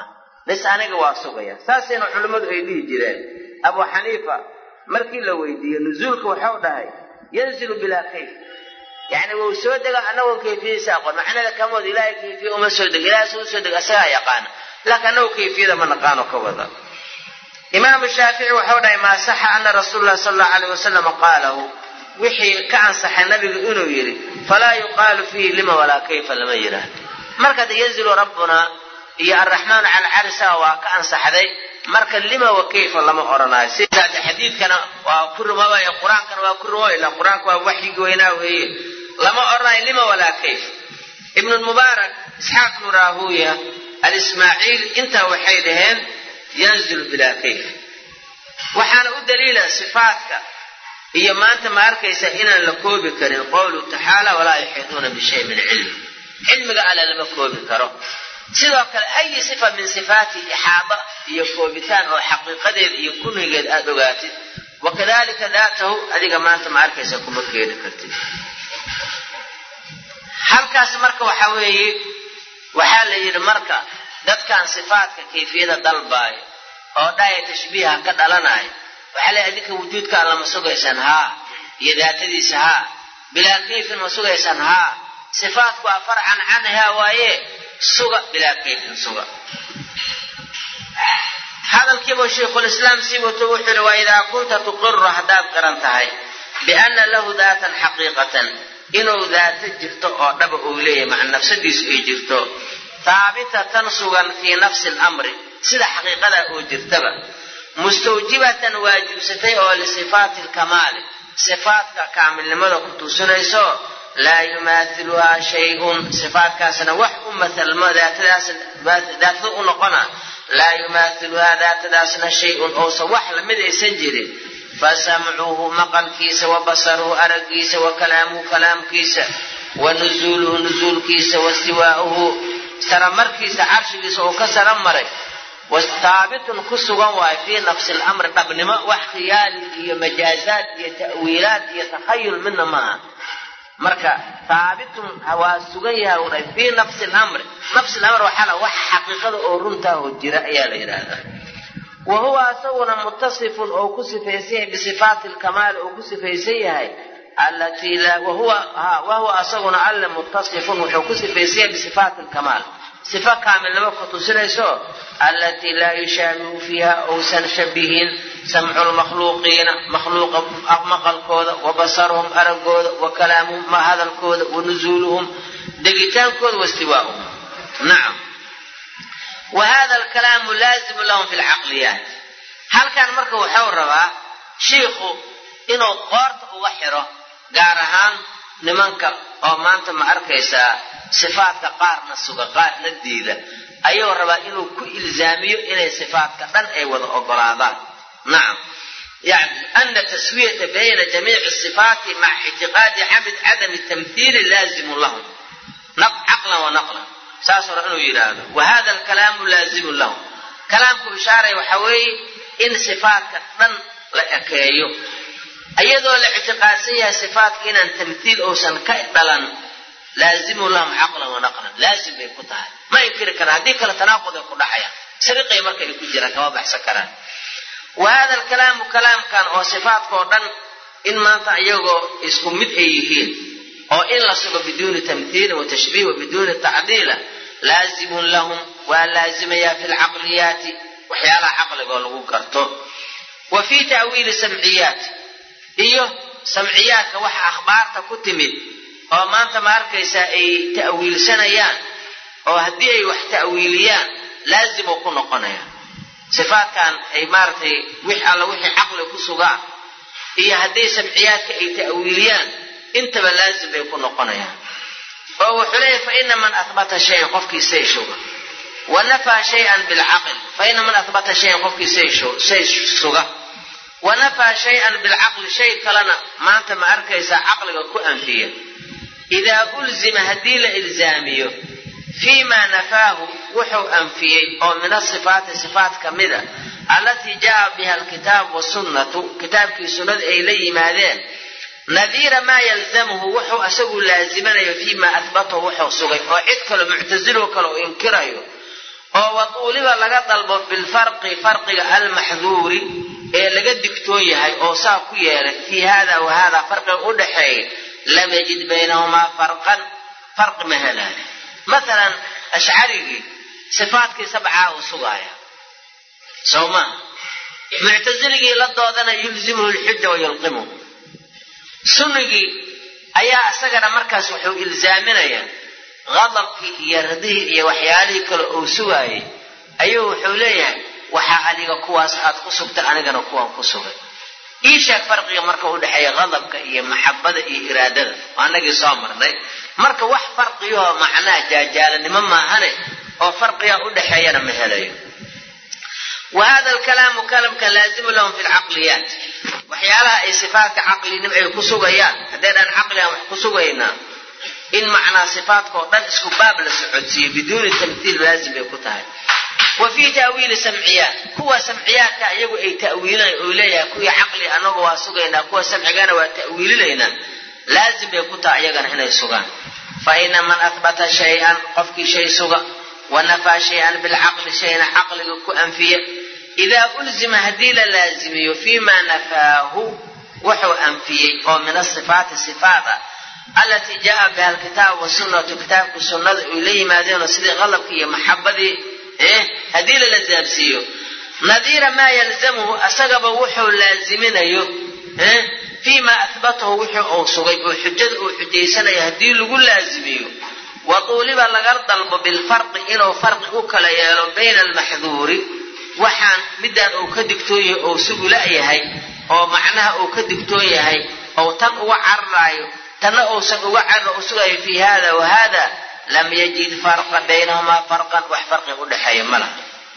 bas aniga waa sugaya saasina culimadu ay dhihi jireen Abu Hanifa markii la weydiiyay nuzuulka waxa uu dhahay yanzilu bila kayf yani wuu soo dega anagu kayfiyada aqoon macnaheedu kamood ilaahay kayfiyo uma soo dega ilaahay soo soo dega asaga yaqaan laakiin anagu kayfiyada ma naqaano ka wada Imam Shafi'i waxa uu dhahay ma saxa anna Rasuulullah sallallahu alayhi wasallam qaalahu wixii ka ansaxay nabiga inuu yiri fala yuqalu fihi lima wala kayfa lama yiraahdo marka yanzilu rabbuna ya arrahman ala arsa wa ka ansaxday marka lima wa kayfa lama oranayo sida xadiidkana waa kurmaba ee quraankana waa kurmo ila quraanka waa wahyi goynaa weeye lama oranayo lima wala kayf ibn al-mubarak ishaq ibn rahuya al-isma'il inta waxay dhaheen yanzilu bila kayf waxana u daliila sifaatka iyo maanta ma arkaysa inaan la koobi karin qowlu ta'ala wala yuhituna bi shay min ilm ilmiga ala lama koobi karo sidoo kale ay sifa min sifaati ihaba iyo koobitaan oo xaqiiqadeed iyo kunigeed aad ogaatid wakadalika daatahu adiga maanta ma arkaysa kuma keeni kartid halkaas marka waxa weeye waxa la yiri marka dadkan sifaatka kayfiyada dalbaay oo dhaaya tashbiiha ka dhalanay waxa la adika wujuudka lama sugaysan ha iyo daatadiisa ha bila kayfin ma sugaysan ha sifaatku far'an anha waaye suga bila kayfin suga هذا الكيبو شيخ الإسلام سيبوته وحر وإذا كنت تقر حداد قرنتهاي بأن له ذاتا حقيقة إنه ذات جرته أو نبأ إليه مع النفس ديس إجرته ثابتة تنصغا في نفس الأمر سيدة حقيقة أو جرتبه مستوجبة واجب ستي أو لصفات الكمال صفات كامل لماذا كنت سنيسو لا يماثلها شيء صفات كاسنا وحكم مثل ما ذات ذات نقنا لا يماثلها ذات ذاتنا شيء أو صوح لمدى سنجري فسمعه مقل كيس وبصره أرق كيس وكلامه كلام كيس ونزوله نزول كيس واستواءه سرمر كيس عرش كيس وكسر مري والثابت كسوا في نفس الأمر قبل وحخيال مجازات تأويلات يتخيل منه معه marka thaabitun hawa sugaya oo fi nafsi al-amr nafsi al-amr waxa wax xaqiiqada oo runta oo jira ayaa la yiraahdaa wa huwa asawna muttasifun oo ku sifeeyay bi sifaat al-kamal oo ku sifeeyay allati la wa huwa ha wa huwa asawna al muttasifun oo ku sifeeyay bi sifaat al-kamal sifa kamil lama ku tusirayso allati la yushabihu fiha aw sanshabihin سمع المخلوقين مخلوق مقل كود وبصرهم أرجود وكلامهم ما هذا الكود ونزولهم دقيتان كود واستواءهم نعم وهذا الكلام لازم لهم في العقليات هل كان مركو حوروا شيخو إنه قارت وحره قارهان نمانك أو ما أنت ما أركيسا صفات قارنا السوق قارنا الديدة أيها الربا إنه كل إلزامي إلى صفات كتن أي وضع أقراضان نعم يعني أن التسوية بين جميع الصفات مع اعتقاد عبد عدم التمثيل لازم لهم عقلا ونقلا ساسر أنه يراده وهذا الكلام لازم لهم كلامكم إشارة وحوي إن صفات كتن لأكيو أيضا الاعتقاسية صفات كنا تمثيل أو سنكأبلا لازم لهم عقلا ونقلا لازم يكونها ما يمكن كان هذيك لتناقض يكون حياة سرقة يمكن يكون جرى كما بحث كران وهذا الكلام كلام كان أو صفات كودن إن ما تعيقوا اسكم مدعيهين أو إن لصق بدون تمثيل وتشبيه وبدون تعديل لازم لهم ولازم في العقليات وحيال عقل قالوا كرتو وفي تأويل سمعيات إيوه سمعيات وح أخبار تكتمل أو ما أنت ماركيسا أي تأويل سنيان أو هدي أي وح تأويليان لازم يكون قنيان صفات كان أي مارتي وح على وح عقل كسوغا هي هدي سمعيات أي تأويليان انت لازم يكون قنيان وهو حليه فإن من أثبت شيء قفك سيشو ونفى شيئا بالعقل فإن من أثبت شيء قفك سيشو سيشوغا ونفى شيئا بالعقل شيء كلنا ما أنت ما أركيس عقلك كو أنفيه إذا ألزم هديل إلزاميه فيما نفاه وحو أنفيه أو من الصفات صفات كمدة التي جاء بها الكتاب والسنة كتاب في سنة إليه ماذين نذير ما يلزمه وحو أسوه لازمنا فيما أثبته وحو صغير وعدك المعتزله كلو إنكره oo waduuliba laga dalbo bilfarqi farqiga almaxduuri ee laga digtoon yahay oo saa ku yeelay fii hada wa hada farqiga u dhaxeeya lam yajid baynahumaa farqan farqi ma helaayo. maalan ashcarigii sifaatkii sabcaa uu sugaaya sawma muctaziligii la doodana yulzimuhu lxuja wayulqimuhu. sunnigii ayaa isagana markaas wuxuu ilzaaminayaa qadabkii iyo radihii iyo waxyaalihii kale uu sugaayay ayuu wuxuu leeyahay waxaa adiga kuwaas aad ku sugtay anigana kuwaan ku sugay. ii sheeg farqiga marka u dhexeeya qadabka iyo maxabada iyo iraadada anagii soo marnay. marka wax farqiyoo macnaa jaajaalanimo maahane oo farqigaa u dhexeeyana ma helayo. وهذا الكلام كلام لازم لهم في العقليات وحيالها أي صفات عقلي نبعي كسوغيان هذين عقلي هم كسوغينا إن معنى صفات قدام اسكباب للسعودية بدون التمثيل لازم يكتها. وفي تأويل سمعيات هو سمعيات يقو أي تأويل إليها كوي عقلي أنه واسوغينا كوي سمعيانا وتأويل لنا لازم يكتها يقن هنا يسوغان. فإن من أثبت شيئا قفك شيء سوغا ونفى شيئا بالعقل شيئا عقل كأنفية إذا ألزم هديل لازم فيما نفاه وحو أنفية أو من الصفات الصفات التي جاء بها الكتاب والسنة كتاب السنة إليه ما دين سيدي غلب كي محبة إيه هديل لازم نذير ما يلزمه أسقب وحو لازمين أيه إيه فيما أثبته وحو أو صغيب وحجد وحجيسنا يهديل يقول لازميه. وطولب لغرطلب بالفرق إنه فرق وكلا يالو بين المحذور وحان مدان أو كدكتوي أو سبو لأيهي أو معناها أو كدكتوي هي أو تنقوى عرّايو تنقوى سقوى عرّا أسوأي في هذا وهذا لم يجد فرق بينهما فرقا وحفرق يقول حي ملا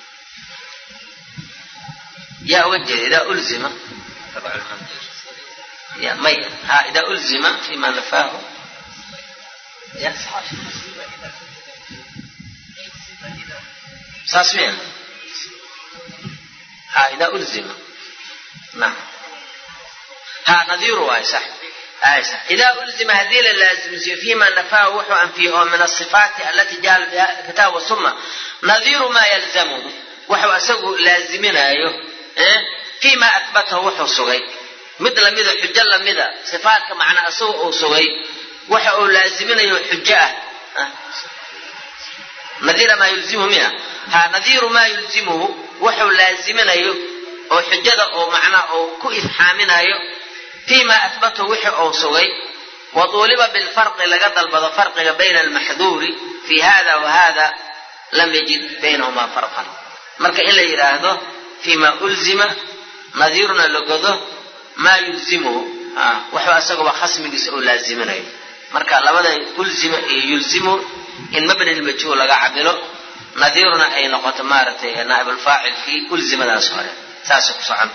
يا وجه إذا ألزم يا مي ها إذا ألزم فيما نفاه يا صاسمين ها إذا ألزم نعم ها نذير واي صح هاي صح. إذا ألزم هذيل اللازم فيما نفاه وحو أنفيه من الصفات التي جاء بها الكتاب والسنة نذير ما يلزمه وحو أسوه لازمين أيه فيما أثبته وحو صغي مثل مثل حجة مثل صفات كمعنى أسوه أو صغي وحو لازمين أيه حجة نذير ما يلزمه منها ها نذير ما يلزمه وحو لازمين أيه أو حجة أو معنى أو كئف حامين أيه فيما أثبته وحي أو صغي. وطولب بالفرق لقد البض فرق بين المحذور في هذا وهذا لم يجد بينهما فرقا مركا إلا يراهده فيما ألزم نذيرنا لقده ما يلزمه آه. وحو أساقوا خصم يسأل لازمنا مركا لبدا ألزم يلزمه إن مبني المجهول لقى عبله نذيرنا أي نقطة مارته نائب الفاعل في ألزم ذا صغير ساسق صعمت.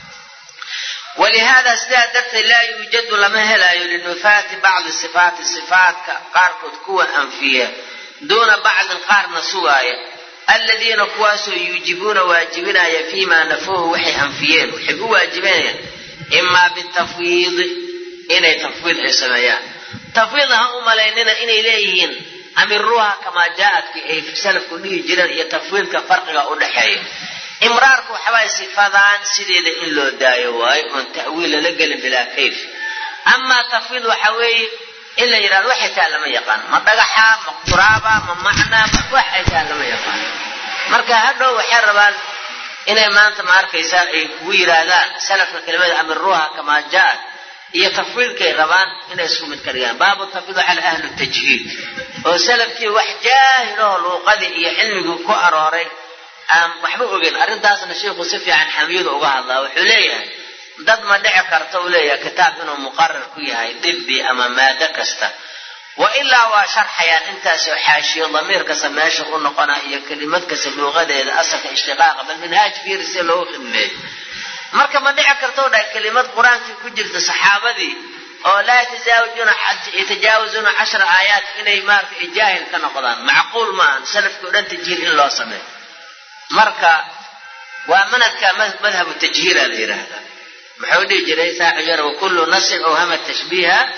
ولهذا استهدفت لا يوجد لما هلا لنفات بعض الصفات الصفات قاركت كوى أنفية دون بعض القارن سوايا الذين كواسوا يجيبون واجبنا فيما نفوه وحي أنفيين وحبوا واجبين إما بالتفويض إني تفويض السمايان تفويضها أماليننا إني إليهين أمروها كما جاءت في سلف كله جدا يتفويض كفرق أولحي إمرارك وحواي صفاتان سيدي إلو دايواي من تأويل لقل بلا كيف. أما تفويض وحواي إلا يراد وحي تعلم يقان ما تقحى مقترابا ما معنى وحي تعلم يقان مركا هدو وحربان إنا ما أنت معركة يسار ويرادان سلف الكلمات أمروها كما جاءت هي تفويض كي غبان إنا يسكو متكريان باب التفويض على أهل التجهيد وسلف كي وحجاه له قد يحلمه كو أراري أم وحبوا أقول أرداسنا الشيخ صفي عن حميد وقال الله وحليه ضد ما دعى كرتوليه كتاب إنه مقرر كيها يدبي أما ما دكسته وإلا وشرح يعني أنت حاشي ضمير كسماش قلنا قناة كلمات كسلوغة إذا أسك اشتقاق بل منهاج في رسالة خدمة مركب ما دعى كرتوليه كلمات قرآن في كجرة الصحابة دي أو لا يتجاوزون يتجاوزون عشر آيات إنه ما في جاهل كنقضان معقول ما سلف كودان تجهيل إلا صمت مركا ومنك مذهب التجهير الإله هذا محودي جريسا عجر وكل نص أو هم التشبيه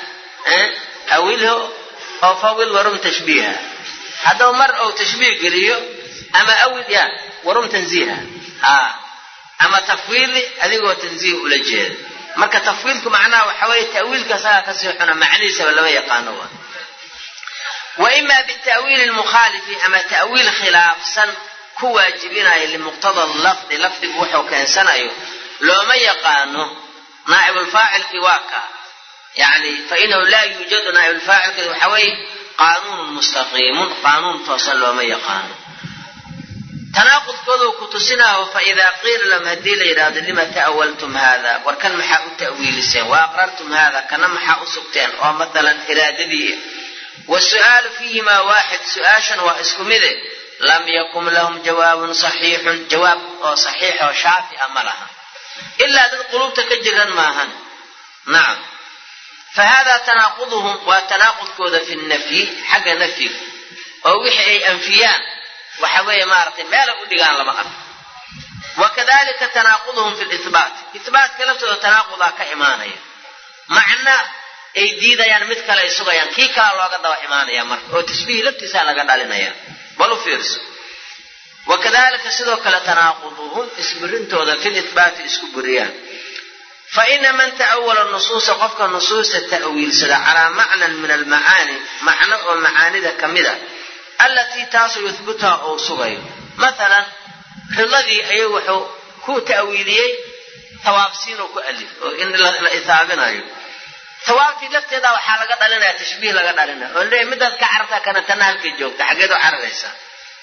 أوله أو فول ورم تشبيه هذا مر أو تشبيه قريو ama awid ya warum tanziiha ha ama tafwiili adigoo tanziih ula jeeda marka tafwiilku macnaha waxa weeye ta'wiilka saga ka sii xuna macnihiisa lama yaqaano wa imma bita'wiil al-mukhalif ama ta'wiil khilaafsan ku waajibinaya limuqtada al-lafz lafzi wuxuu keensanayo looma yaqaano naa'ib al-faa'il fi waaqa yani fa innahu la yujadu naa'ib al-faa'il waxa weeye qaanuun mustaqim qaanuun toosal looma yaqaano تناقض كذو كتسناه فإذا قيل لهم هدي ليراد لما تأولتم هذا وكان محاء التأويل سين وأقررتم هذا كان محاء سبتين أو مثلا إرادة والسؤال فيهما واحد سؤاشا واسكمذه لم يقم لهم جواب صحيح جواب صحيح وشافي أمرها إلا ذي القلوب تكجرا ماهن نعم فهذا تناقضهم وتناقض كذا في النفي حق نفي ووحي أنفيان وحوي مارتين ما له دغان لما أرى وكذلك تناقضهم في الإثبات إثبات كلمته تناقضا كإيمانية معنى أي ديدا يعني مثل كلا يسوع يعني كي كلا لوجا دوا إيمانية مر أو تشبيه لبتسال لوجا دالنا يا بلو فيرس وكذلك سيدو كلا تناقضهم اسمرين تودا في الإثبات اسكبريان فإن من تأول النصوص قفك النصوص التأويل سلا على معنى من المعاني معنى ومعاني ذا كمذا التي تاسو يثبتها أو صغير مثلا الذي أيوحو هو تأويلي ثواب سينو كألف إن الإثابنا أيوه ثواب في لفت هذا وحالة لنا تشبيه لنا لنا واللي مدد كعرفة كانت تنهل في الجوك تحقيدوا عرفة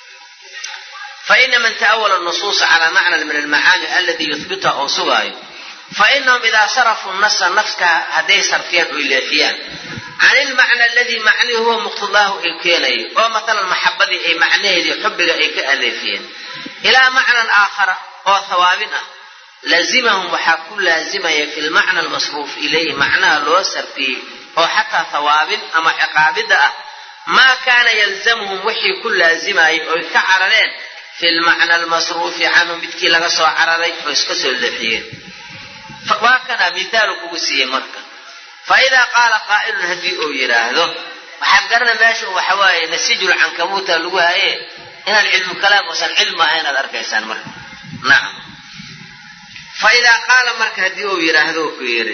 فإن من تأول النصوص على معنى من المعاني الذي يثبتها أو صغير فإنهم إذا صرفوا النص نفسك هذي صرفيان وإلافيان عن المعنى الذي معنيه هو مقتضاه إلكيني أو مثلا المحبة أي معنيه يحب إلكيني إلى معنى آخر أو ثوابنا لازمهم وحكون لازمة في المعنى المصروف إليه معناه لو فيه أو حتى ثواب أما عقاب ما كان يلزمهم وحي كل لازمة أو كعرلين في المعنى المصروف عنهم بتكي لغسوا عرلين ويسكسوا اللحيين فواكنا مثال كوسية مركة فإذا قال قائل هدي أو يراهده وحقرنا ماشي وحواي نسيج العنكبوت لقوها إيه هنا العلم كلام وسن علم هنا الأركيسان مركة نعم فإذا قال مركة هدي أو يراهده كيري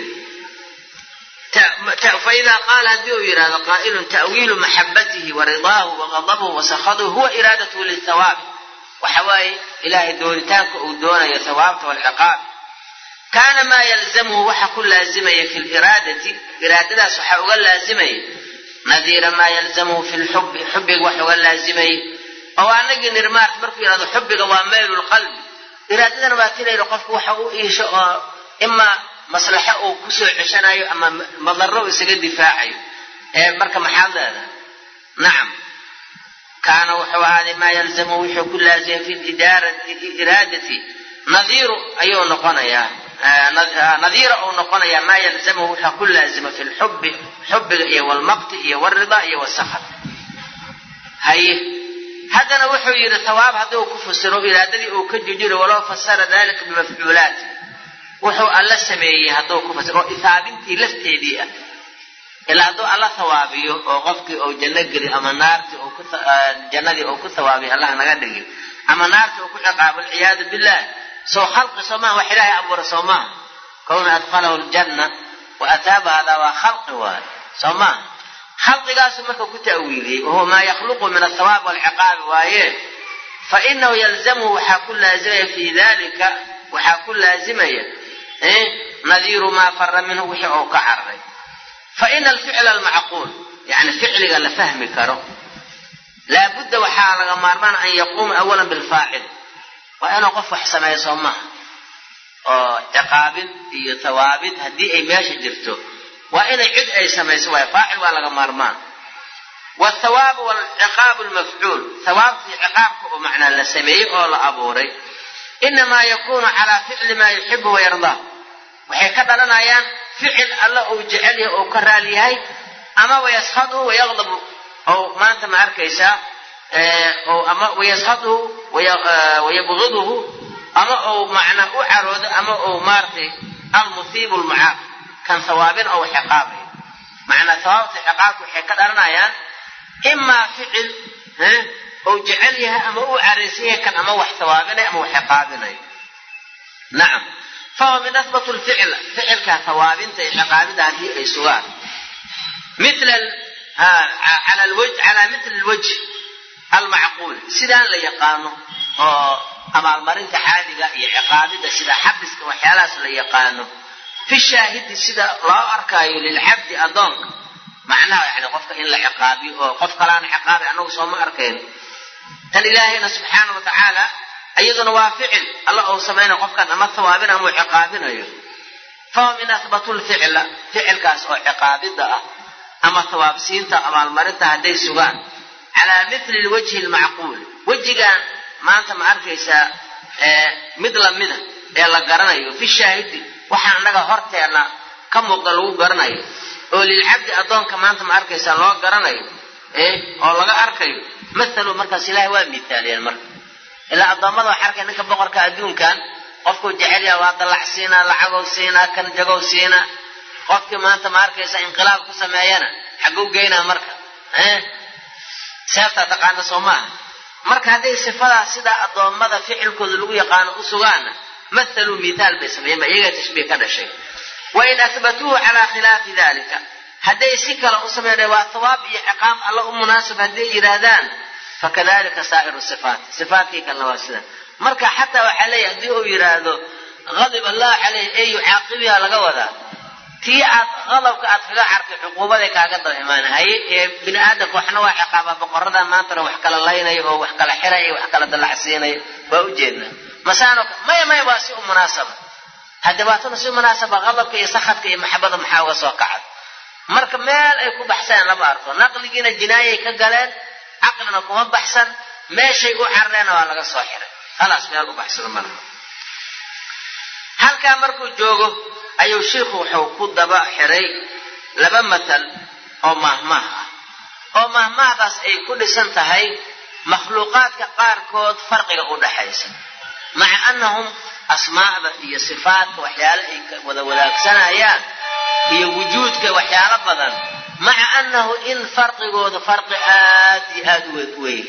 فإذا قال هدي أو يراهده قائل تأويل محبته ورضاه وغضبه وسخطه هو إرادته للثواب وحواي إلهي دولتانك أو دون يثوابت والعقاب كان ما يلزمه وحكل لازمه في الإرادة إرادة صحوغا لازمه نذير ما يلزمه في الحب حب وحوغا لازمه أو أنك نرمات مركي هذا حب وميل القلب إرادة نباتنا يرقفك وحوغ إيشاء إما مصلحة أو كسوع عشان أما مضره يسجد دفاعي مركة محاضر هذا نعم كان وحو هذا ما يلزمه وحكل لازمه في الإدارة إرادة نذير أيها نقنيا نذير أو نقنيا ما يلزمه حكل لازم في الحب حب والمقت والرضا والسخط هاي هذا نوحو يرى ثواب هذا كفسر إرادة أو كججر ولو فسر ذلك بمفعولات وحو الله سميه هذا كفسر إثابنتي لفتيدية إلا هذا الله ثوابي أو غفك أو جنة أما نارتي أو كث جنة أو كثوابي الله نقدر أما نارتي أو كعقاب العياذ بالله سو خلق سماه وحلاه أبو رسوماه كون أدخله الجنة وأتاب هذا وخلق سماه خلق قاسم مكة كتأويله وهو ما يخلق من الثواب والعقاب وآيه فإنه يلزمه وحاكل لازمه في ذلك وحاكل لازمه إيه؟ نذير ما فر منه وحعه كعرض فإن الفعل المعقول يعني فعل قال فهم كره لا بد وحال مارمان أن يقوم أولا بالفاعل وأنا قف حسنا يسمى عقاب ثواب هدي أي ماشي جرته وإن عد أي سمى سوى فاعل ولا مارمان والثواب والعقاب المفعول ثواب في عقابك ومعنى لسمي ولا أبوري إنما يكون على فعل ما يحب ويرضاه وحكذا لنا يان فعل الله أو جعله أو كراليه أما ويسخطه ويغضب أو ما أنت معك إيسا أو أما ويسخطه ويبغضه أما أو معنى أعرض أما أو مارتي المثيب المعاق كان ثواب أو عقاب معنى ثواب عقاب وحكذا لنا يان إما فعل oo jecel yahay ama uu careysan yahay kan ama wax thawaabinay ama wax ciqaabinay nacam فهو من أثبت الفعل فعل كثوابين عقابين هذه أي سؤال مثل ها على الوجه على مثل الوجه المعقول سيدان لا يقانو أما المرين كحادقة عقابين سيدا حبس وحيالاس لا يقانو في الشاهد سيدا لا أركاي للعبد أدونك معناه يعني قفك إلا عقابي قفك لان عقابي أنه صوم أركين فالإلهي سبحانه وتعالى أيضا وافعل الله أو سمعنا قفك أما ثوابنا أم عقابنا أيضا فهو من أثبت الفعل فعل كاس أو عقابي دا أما ثواب سينتا أما المرتة هدي سوغان على مثل الوجه المعقول وجهان ما أنت معركيسا اه مثل منه يلا قرنايو في الشاهد وحنا نغا هرتينا كم وقلو قرنايو وللعبد أدون كما أنت معركيسا لو قرنايو إيه أو لغا أركيو مثلوا مركز إلهي ومثالي المركز إلا أضامده حركة إنك بقرك أدون كان قفكو جعليا وضلع سينا لعقو سينا كان جقو سينا قفك ما أنت معركيسا انقلاب كسمايانا حقو جينا مركز إيه سيبتا تقانا صوماها marka haday sifada sida adoomada ficilkooda lagu yaqaan u sugaan mathalu mithal bismay ma iyaga tashbiih ka dhashay wa in athbatuhu ala khilaf dhalika haday si kala u sameeyay waa thawab iyo iqaam Allah u munaasib haday yiraahdaan fakadalika sa'iru sifat sifaati kala wasida marka hatta waxa leeyahay hadii uu yiraahdo ghadab Allah alayhi ay yuaqibiya laga wada tii aad qalabka aad kaga artay xuquuqada kaaga dareemaan hay ee bini aadam waxna waa ciqaaba boqorada maanta wax kala laynay oo wax kala xiray wax kala dalacsiinay waa u jeedna masaano may may waa si munaasaba hadabaatuna si munaasaba qalabka iyo saxadka iyo maxabada maxaa uga soo kacay marka meel ay ku baxsaan lama arko naqligiina jinaayay ka galeen aqlina kuma baxsan meeshay u carreena waa laga soo xiray خلاص meel u baxsan ma halka markuu joogo ayuu sheekhu wuxuu ku daba xiray laba matal oo mahmaah oo mahmaahdaas ay ku dhisan tahay makhluuqaadka qaarkood farqiga u dhaxaysa maca annahum asmaa'da iyo sifaadka waxyaalo ay wada wadaagsanayaan iyo wujuudka waxyaalo badan maca annahu in farqigooda farqi aad iyo aad u weyn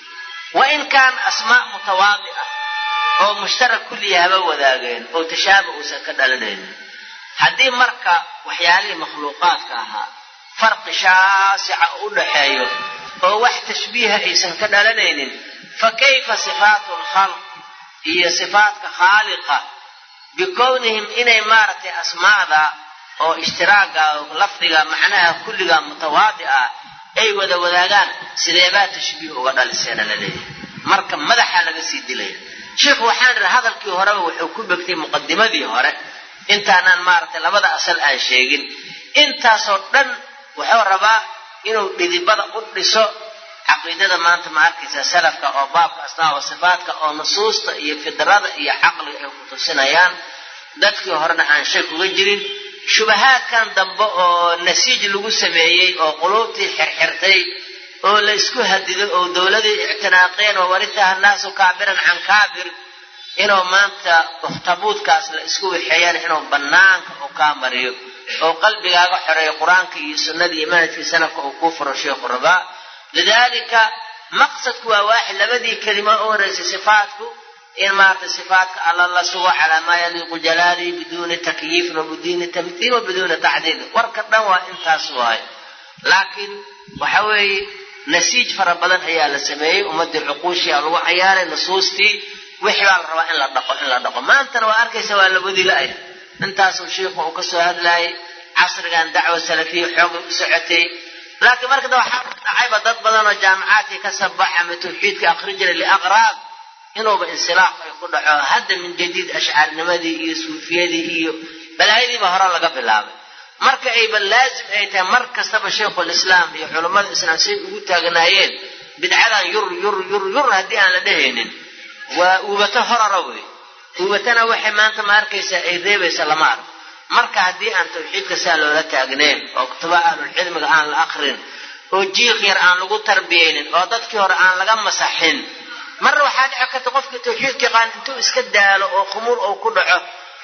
wa in kaan asmaa' mutawaadi'a oo mushtarak kulli haba wadaageen oo tashaabah uusan ka dhalanaynin haddii marka waxyaalihii makhluuqaadka ahaa farqi shaasica u dhaxeeyo oo wax tashbiiha aysan ka dhalanaynin fa kayfa sifaatu lkhalq iyo sifaatka khaaliqa bikownihim inay maaragtay asmaada oo ishtiraaga lafdiga macnaha kulliga mutawaadi ah ay wada wadaagaan sideebaa tashbiih uga dhaliseena la leeyahay marka madaxa laga sii dilaya sheekhu waxaan raa hadalkii hore wuxuu ku begtay muqaddimadii hore intaanaan maaragtay labada asal aan sheegin intaasoo dhan wuxuu rabaa inuu dhidibada u dhiso caqiidada maanta ma arkaysa salafka oo baabka asmaa wa sifaatka oo nusuusta iyo fidrada iyo caqliga ay ku tusinayaan dadkii horena aan shay uga jirin shubahaadkan dambe oo nasiij lagu sameeyey oo quluubtii xirxirtay oo la isku hadiday oo dawladii ictinaaqeen oo waritaaha naasu kaabiran can kaabir inuu maanta ukhtabuudkaas la isku wixeeyaan inuu banaanka u ka mariyo oo qalbigaaga xoreeyo quraanka iyo sunnada iyo manhajka salafka uu ku furo sheekhu rabaa lidalika maqsadku waa waaxid labadii kalima oo horeysay sifaatku in maarta sifaatka alla la sugo ala ma yaliqu jalali biduni takyif wa biduni tamthil wa biduni ta'dil warka dhan waa intaas waay laakiin waxa weeye nasiij fara badan ayaa la sameeyay ummadii cuquushi lagu ciyaaray nusuustii wixii la rabaa in la dhaqo in la dhaqo maantana waa arkaysa waa la wadi laay intaas uu sheekhu uu ka soo hadlay casrigan dacwo salafiyo xoog u socotay laakiin markada waxa dhacay dad badan oo jaamacaadka ka sabax ama tawxiidka akhrijay li aqraab inuu ba insilaaq ay ku dhaco hadda min jadiid ash'arnimadii iyo suufiyadii iyo balaayadii ba hore laga bilaabay marka ay bal laazim ay tahay mar kastaba sheekhu islaam iyo culimada islaamka ugu taagnaayeen bidcadan yur yur yur yur hadii aan la dheheenin waa ubata horarawi ubatana waxa maanta ma arkaysa ay reebaysa lama arko marka hadii aan tawxiidka saalo la taagneen oo kutaba ahlul cilmiga aan la akhrin oo jiiq yar aan lagu tarbiyeenin oo dadkii hore aan laga masaxin mar waxa dhici karta qofka tawxiidka qaan intuu iska daalo oo khumur oo ku dhaco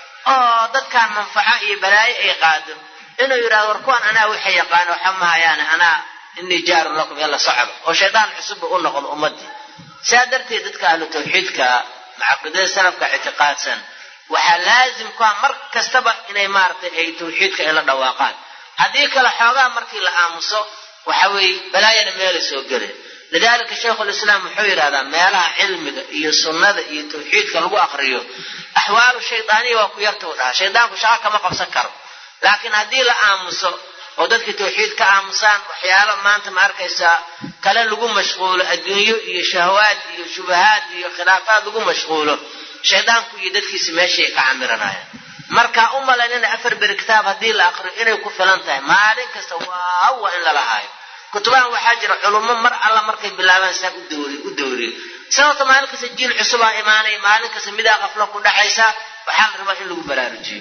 oo dadkan manfaca iyo balaayo ay qaado inuu yiraahdo warkuwan ana waxa yaqaan waxa ma hayaan ana inni jaarun lakum yalla socdo oo shaydaan cusub u noqdo ummadii saa darteed dadka ahlu tawxiidka macaqidada salafka ictiqaadsan waxaa laazim ku ah mar kastaba inay maartay ay tawxiidka ila dhawaaqaan haddii kala xoogaa markii la aamuso waxa weeye balaayana meel soo galay lidaalika shaykhul islaam wuxuu yiraahdaa meelaha cilmiga iyo sunnada iyo tawxiidka lagu aqriyo ahwaalu shaydaaniya waa ku yarta u dhaha shaydaanku shaqo kama qabsan karo laakiin haddii la aamuso oo dadka tawxiidka aamusaan waxyaalo maanta ma arkaysaa kale lagu mashquulo adduunyo iyo shahawaad iyo shubahaad iyo khilaafaad lagu mashquulo shaydaanku iyo dadkiisa meeshay ka camiranayaan marka u malaynina afar beri kitaab haddii la aqriyo inay ku filan tahay maalin kasta waa waa in lala haayo kutubahan waxaa jira culummo mar alla markay bilaabaan saa u dowri u dowriyo sababta maalin kasta jiil cusub aa imaanay maalin kasta midaa qaflo ku dhaxaysa waxaa la rabaa in lagu baraarujiyo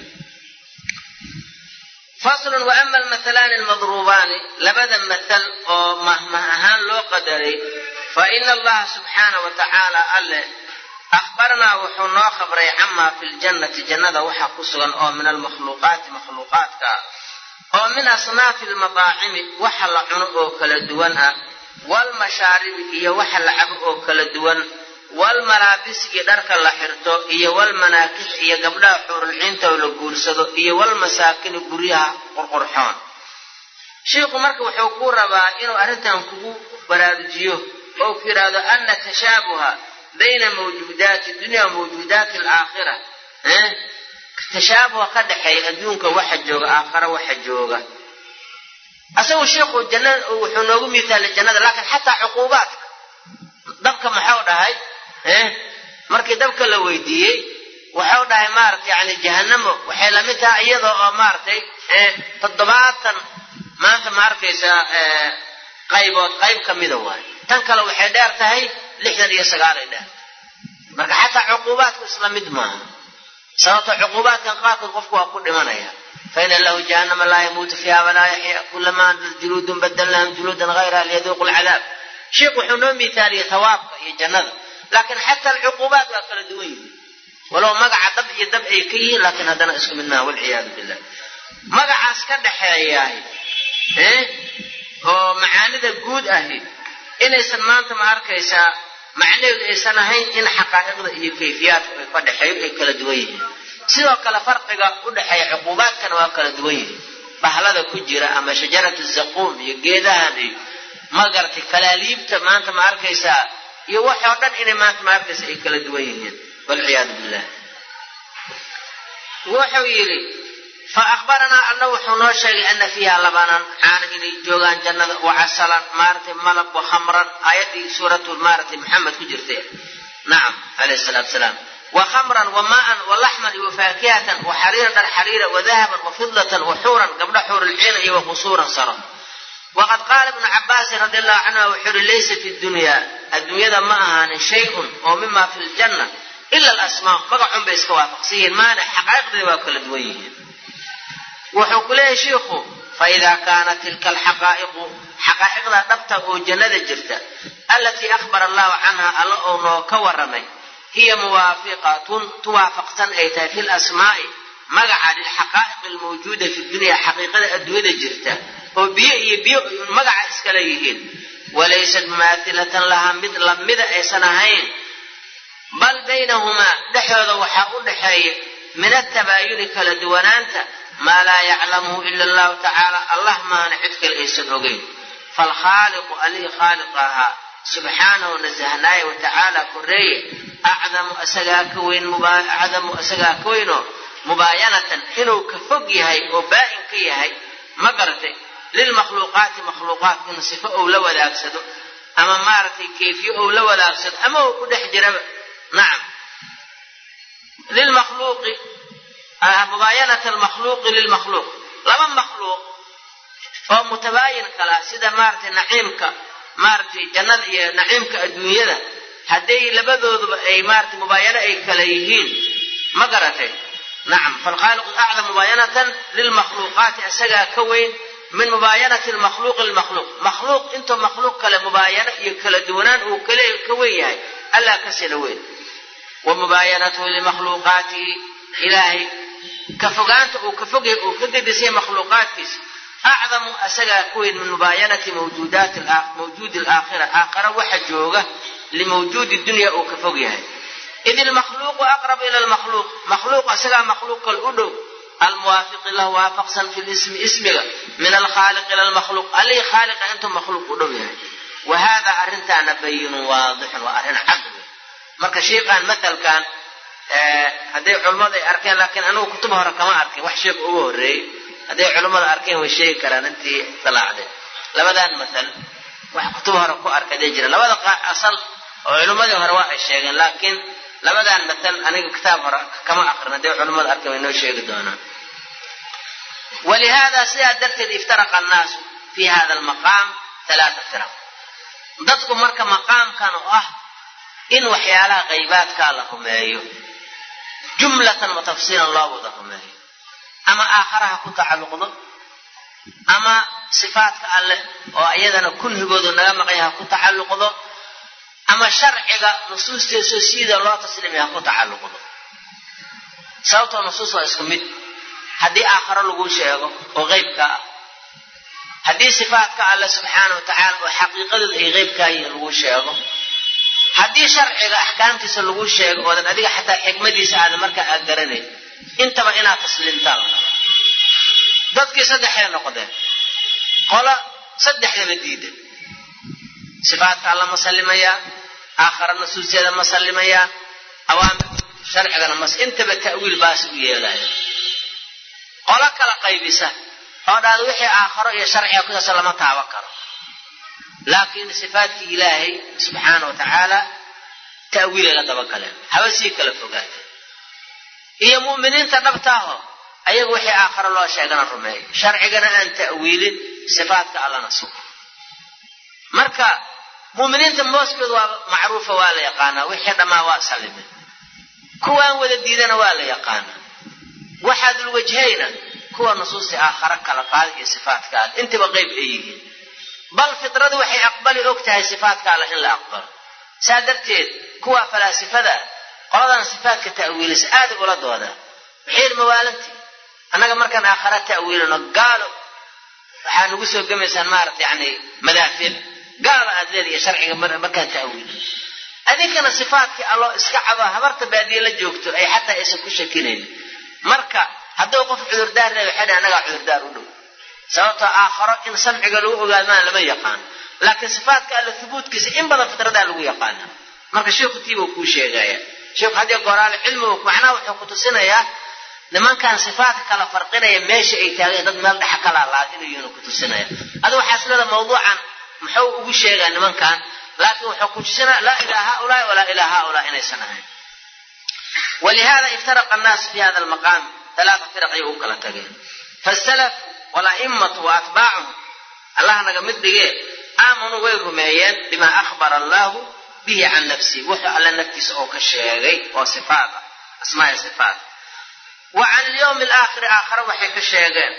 فصل وأما المثلان المضروبان لبدا مثل أو مهما أهان لو قدري فإن الله سبحانه وتعالى أله أخبرنا وحنا خبري عما في الجنة جنة وحا قصوا أو من المخلوقات مخلوقات أو من أصناف المطاعم وحل عنق كالدوان والمشارب هي وحل عبق كالدوان والملابس يدرك الله حرتو هي والمناكس هي قبل حور العين تولو قرصدو هي والمساكن قريها قرقرحان شيخ مرك وحكور ربا إنو أردتهم كبو برادجيو أو كرادو أن تشابه بين موجودات الدنيا وموجودات الآخرة اه؟ تشابه قد حي أدونك واحد جوغ آخر واحد جوغ أسوي شيخ الجنة وحنوغو مثال الجنة لكن حتى عقوبات dabka maxaa dhahay ee markii dabka la weydiiyay waxa dhahay maartay yani jahannamo waxay la mid tahay iyadoo oo maartay ee toddobaatan maanta ma arkaysa ee qaybood qayb kamida waay tan kale waxay dheer tahay lixdan iyo sagaal ay dheer marka xataa cuqubaadku isla mid maaha sababta cuqubaadkan qaadku qofku waa ku dhimanaya فإن له جهنم لا يموت فيها ولا يحيى كلما جلود بدلناهم جلودا غيرها ليذوقوا العذاب شيخ وحنو مثالية ثوابك يا جنة لكن حتى العقوبات وكل دوين ولو مقع دبع دبع كي لكن هذا اسم منها والعياذ بالله مقع عسكر دحياي ايه او معاني ذا جود اهي ان يسن مانت ما اركيسا معنى ايسان هين ان حقائق iyo kayfiyat ka dhaxay ay kala duwan yihiin sidoo kale farqiga u dhaxay cuqubaadkan waa kala duwan yihiin bahlada ku jira ama shajaratu zaqum iyo geedahan ma garti kalaaliibta maanta ma arkaysa iyo waxa oo dhan inay maanta ma arkaysa ay kala duwan yihiin wal iyad billah waxa yiri fa akhbarana annahu huno sheegay anna fiha labanan aan inay joogan jannada wa asalan maarti malab wa khamran ayati suratul maarti muhammad ku jirtay na'am alayhi salatu wasalam wa khamran wa ma'an wa lahman wa fakihatan wa hariran harira wa dhahaban wa fiddatan wa huran qabla hur al-ayn wa qusuran sara وقد قال ابن عباس رضي الله عنه وحر ليس في الدنيا الدنيا ما أهان شيء ومما في الجنة إلا الأسماء فقعهم بيسكوافقسيين ما حقائق ذي وكل دويه وحكو ليه شيخه فإذا كانت تلك الحقائق حقائق ذا نبته جنة الجرتة التي أخبر الله عنها الله كورمي هي موافقة توافقة أيتا في الأسماء مقع للحقائق الموجودة في الدنيا حقيقة الدنيا الجرتة وبيع مقع إسكاليهين وليست مماثلة لها مثل مدى إيسانهين بل بينهما دحوذ وحاول دحي من التباين كالدوانانت ما لا يعلمه إلا الله تعالى الله ما نحدك الإيسان فالخالق ألي خالقها سبحانه نزهناه وتعالى كريه أعظم أسقاكوين مبا... أعظم أسقاكوينه مباينة إنه كفقيهي وبائن كيهي مقرتي للمخلوقات مخلوقات من صفة أو لو لا أقصد أما مارتي كيفية أو لو لا أقصد أما هو كده حجرب نعم للمخلوق آه مباينة المخلوق للمخلوق لما مخلوق هو متباين كلا سيدا مارتي نعيمك مارتي جنة نعيمك الدنيا هدي لبذو أي مارتي مباينة أي كليهين مقرتي نعم فالخالق أعظم مباينة للمخلوقات أسقى كوين من مباينة المخلوق للمخلوق مخلوق انتم مخلوق كلا مباينة يكلا دونان وكلا كوي ألا كسلوين ومباينته لمخلوقاته إلهي كفقانته وكفقه وكدد سي مخلوقاتك acdamu asagaa ku weyn min mubaayanati mawjuudaati mawjuudi alaakhira aakhara waxa jooga limawjuudi dunya uu ka fog yahay id ilmakhluuqu aqrabu ila almakhluuq makhluuq asagaa makhluuq kal u dhow almuwaafiqi lahu waafaqsan fi lismi ismiga min alkhaaliq ila almakhluuq allihii khaaliqa intuu makhluuq u dhow yahay wa hada arrintaana bayinun waadixun waa arrin cad wey marka sheekaan matalkan hadday culummadu ay arkeen laakiin anigu kutub hore kama arkin wax sheeg ugu horreeyey hadday culummada arkeen way sheegi karaan intii dalaacdeen labadan masal wax kutub hore ku arkaday jira labada asal oo culimmadii hore waa ay sheegeen laakiin labadan masal aniga kitaab hore kama aqrin hadday culummada arkeen way noo sheegi doonaan walihada sidaa darteed iftaraqa annaasu fi hada almaqaam talaata firaq dadku marka maqaamkan oo ah in waxyaalaha qaybaadkaa la rumeeyo jumlatan wa tafsiilan loo wada rumeeyo ama aakharaha ku tacalluqdo ama sifaadka alle oo iyadana kunhigoodu naga maqan ha ku tacalluqdo ama sharciga nusuustiisa sida loo tasliimiyaa ku tacalluqdo sababtoo nusuus waa isku mid haddii aakharo lagu sheego oo qaybka ah haddii sifaadka alle subxaanahu watacaala oo xaqiiqadooda ay qaybkaa yihiin lagu sheego haddii sharciga axkaamtiisa lagu sheego oodan adiga xataa xikmadiisa aadan markaa aad garanayn intaba inaad tasliimtaan dadkii saddexay noqdeen qola saddexdaba diidan sifaadka alla ma sallimayaa aakhara nusuusteeda ma sallimayaa awaamir sharcigana mas intaba ta'wiil baas u yeelaya qola kala qaybisa oo dhahda wixii aakharo iyo sharciga kusaasa lama taaban karo laakiin sifaadkii ilaahay subxaana wa tacaala ta'wiilay la daba galeen haba sii kala fogaata iyo mu'miniinta dhabtaaho ayagu wixii aakharo loo sheegana rumeeyo sharcigana aan ta'wiilin sifaadka allana sugo marka mu'miniinta mooskooda waa macruufa waa la yaqaanaa wixii dhammaa waa sallimay kuwaan wada diidana waa la yaqaanaa waxaad ulwajhayna kuwa nusuusti aakharo kala qaada iyo sifaadka alle intaba qayb ay yihiin bal fitradu waxay aqbali og tahay sifaadka alle in la aqbalo saa darteed kuwa falaasifada qoladan sifaadka ta'wiilisa aada ula doodaa maxay mawaalanti annaga markaan aakhara ta'wiilino gaalo waxaa nagu soo gemaysaan maarata yani madaafiic gaalo aad leediya sharciga markaan ta'wiilino adinkana sifaadkii alloo iska cabo habarta baadiye la joogto ay xataa aysan ku shakinayn marka hadduu qof cudurdaar leeya waxay dhahay annagaa cudurdaar u dhow sababtoo aakharo in samciga lagu ogaadmaan lama yaqaano laakiin sifaadka alla hubuudkiisa in badan fitradaa lagu yaqaana marka sheikhu tiibuu kuu sheegaya sheikhu haddii goraale cilmigu macnaha wuxuu ku tusinayaa nimankan sifaadka kala farqinaya meesha ay taageen dad meel dhexa kala laadinayo ku tusinaya adigu waxaas leeda mawduucan muxuu ugu sheegaa nimankan laakiin wuxuu ku tusinaa laa ilaaha haulaa walaa ilaaha haulaa inaysan ahayn walihada iftaraqa annaas fi hada almaqaam talaata firaq ayay u kala tageen fasalaf wala'immatu wa atbaacuhum allah naga mid dhigee aamanuu way rumeeyeen bimaa akhbara allaahu bihi can nafsihi wuxuu alla naftiisa oo ka sheegay oo sifaat ah asmaa sifaat wa can alyawmi alaakhiri aakharo waxay ka sheegeen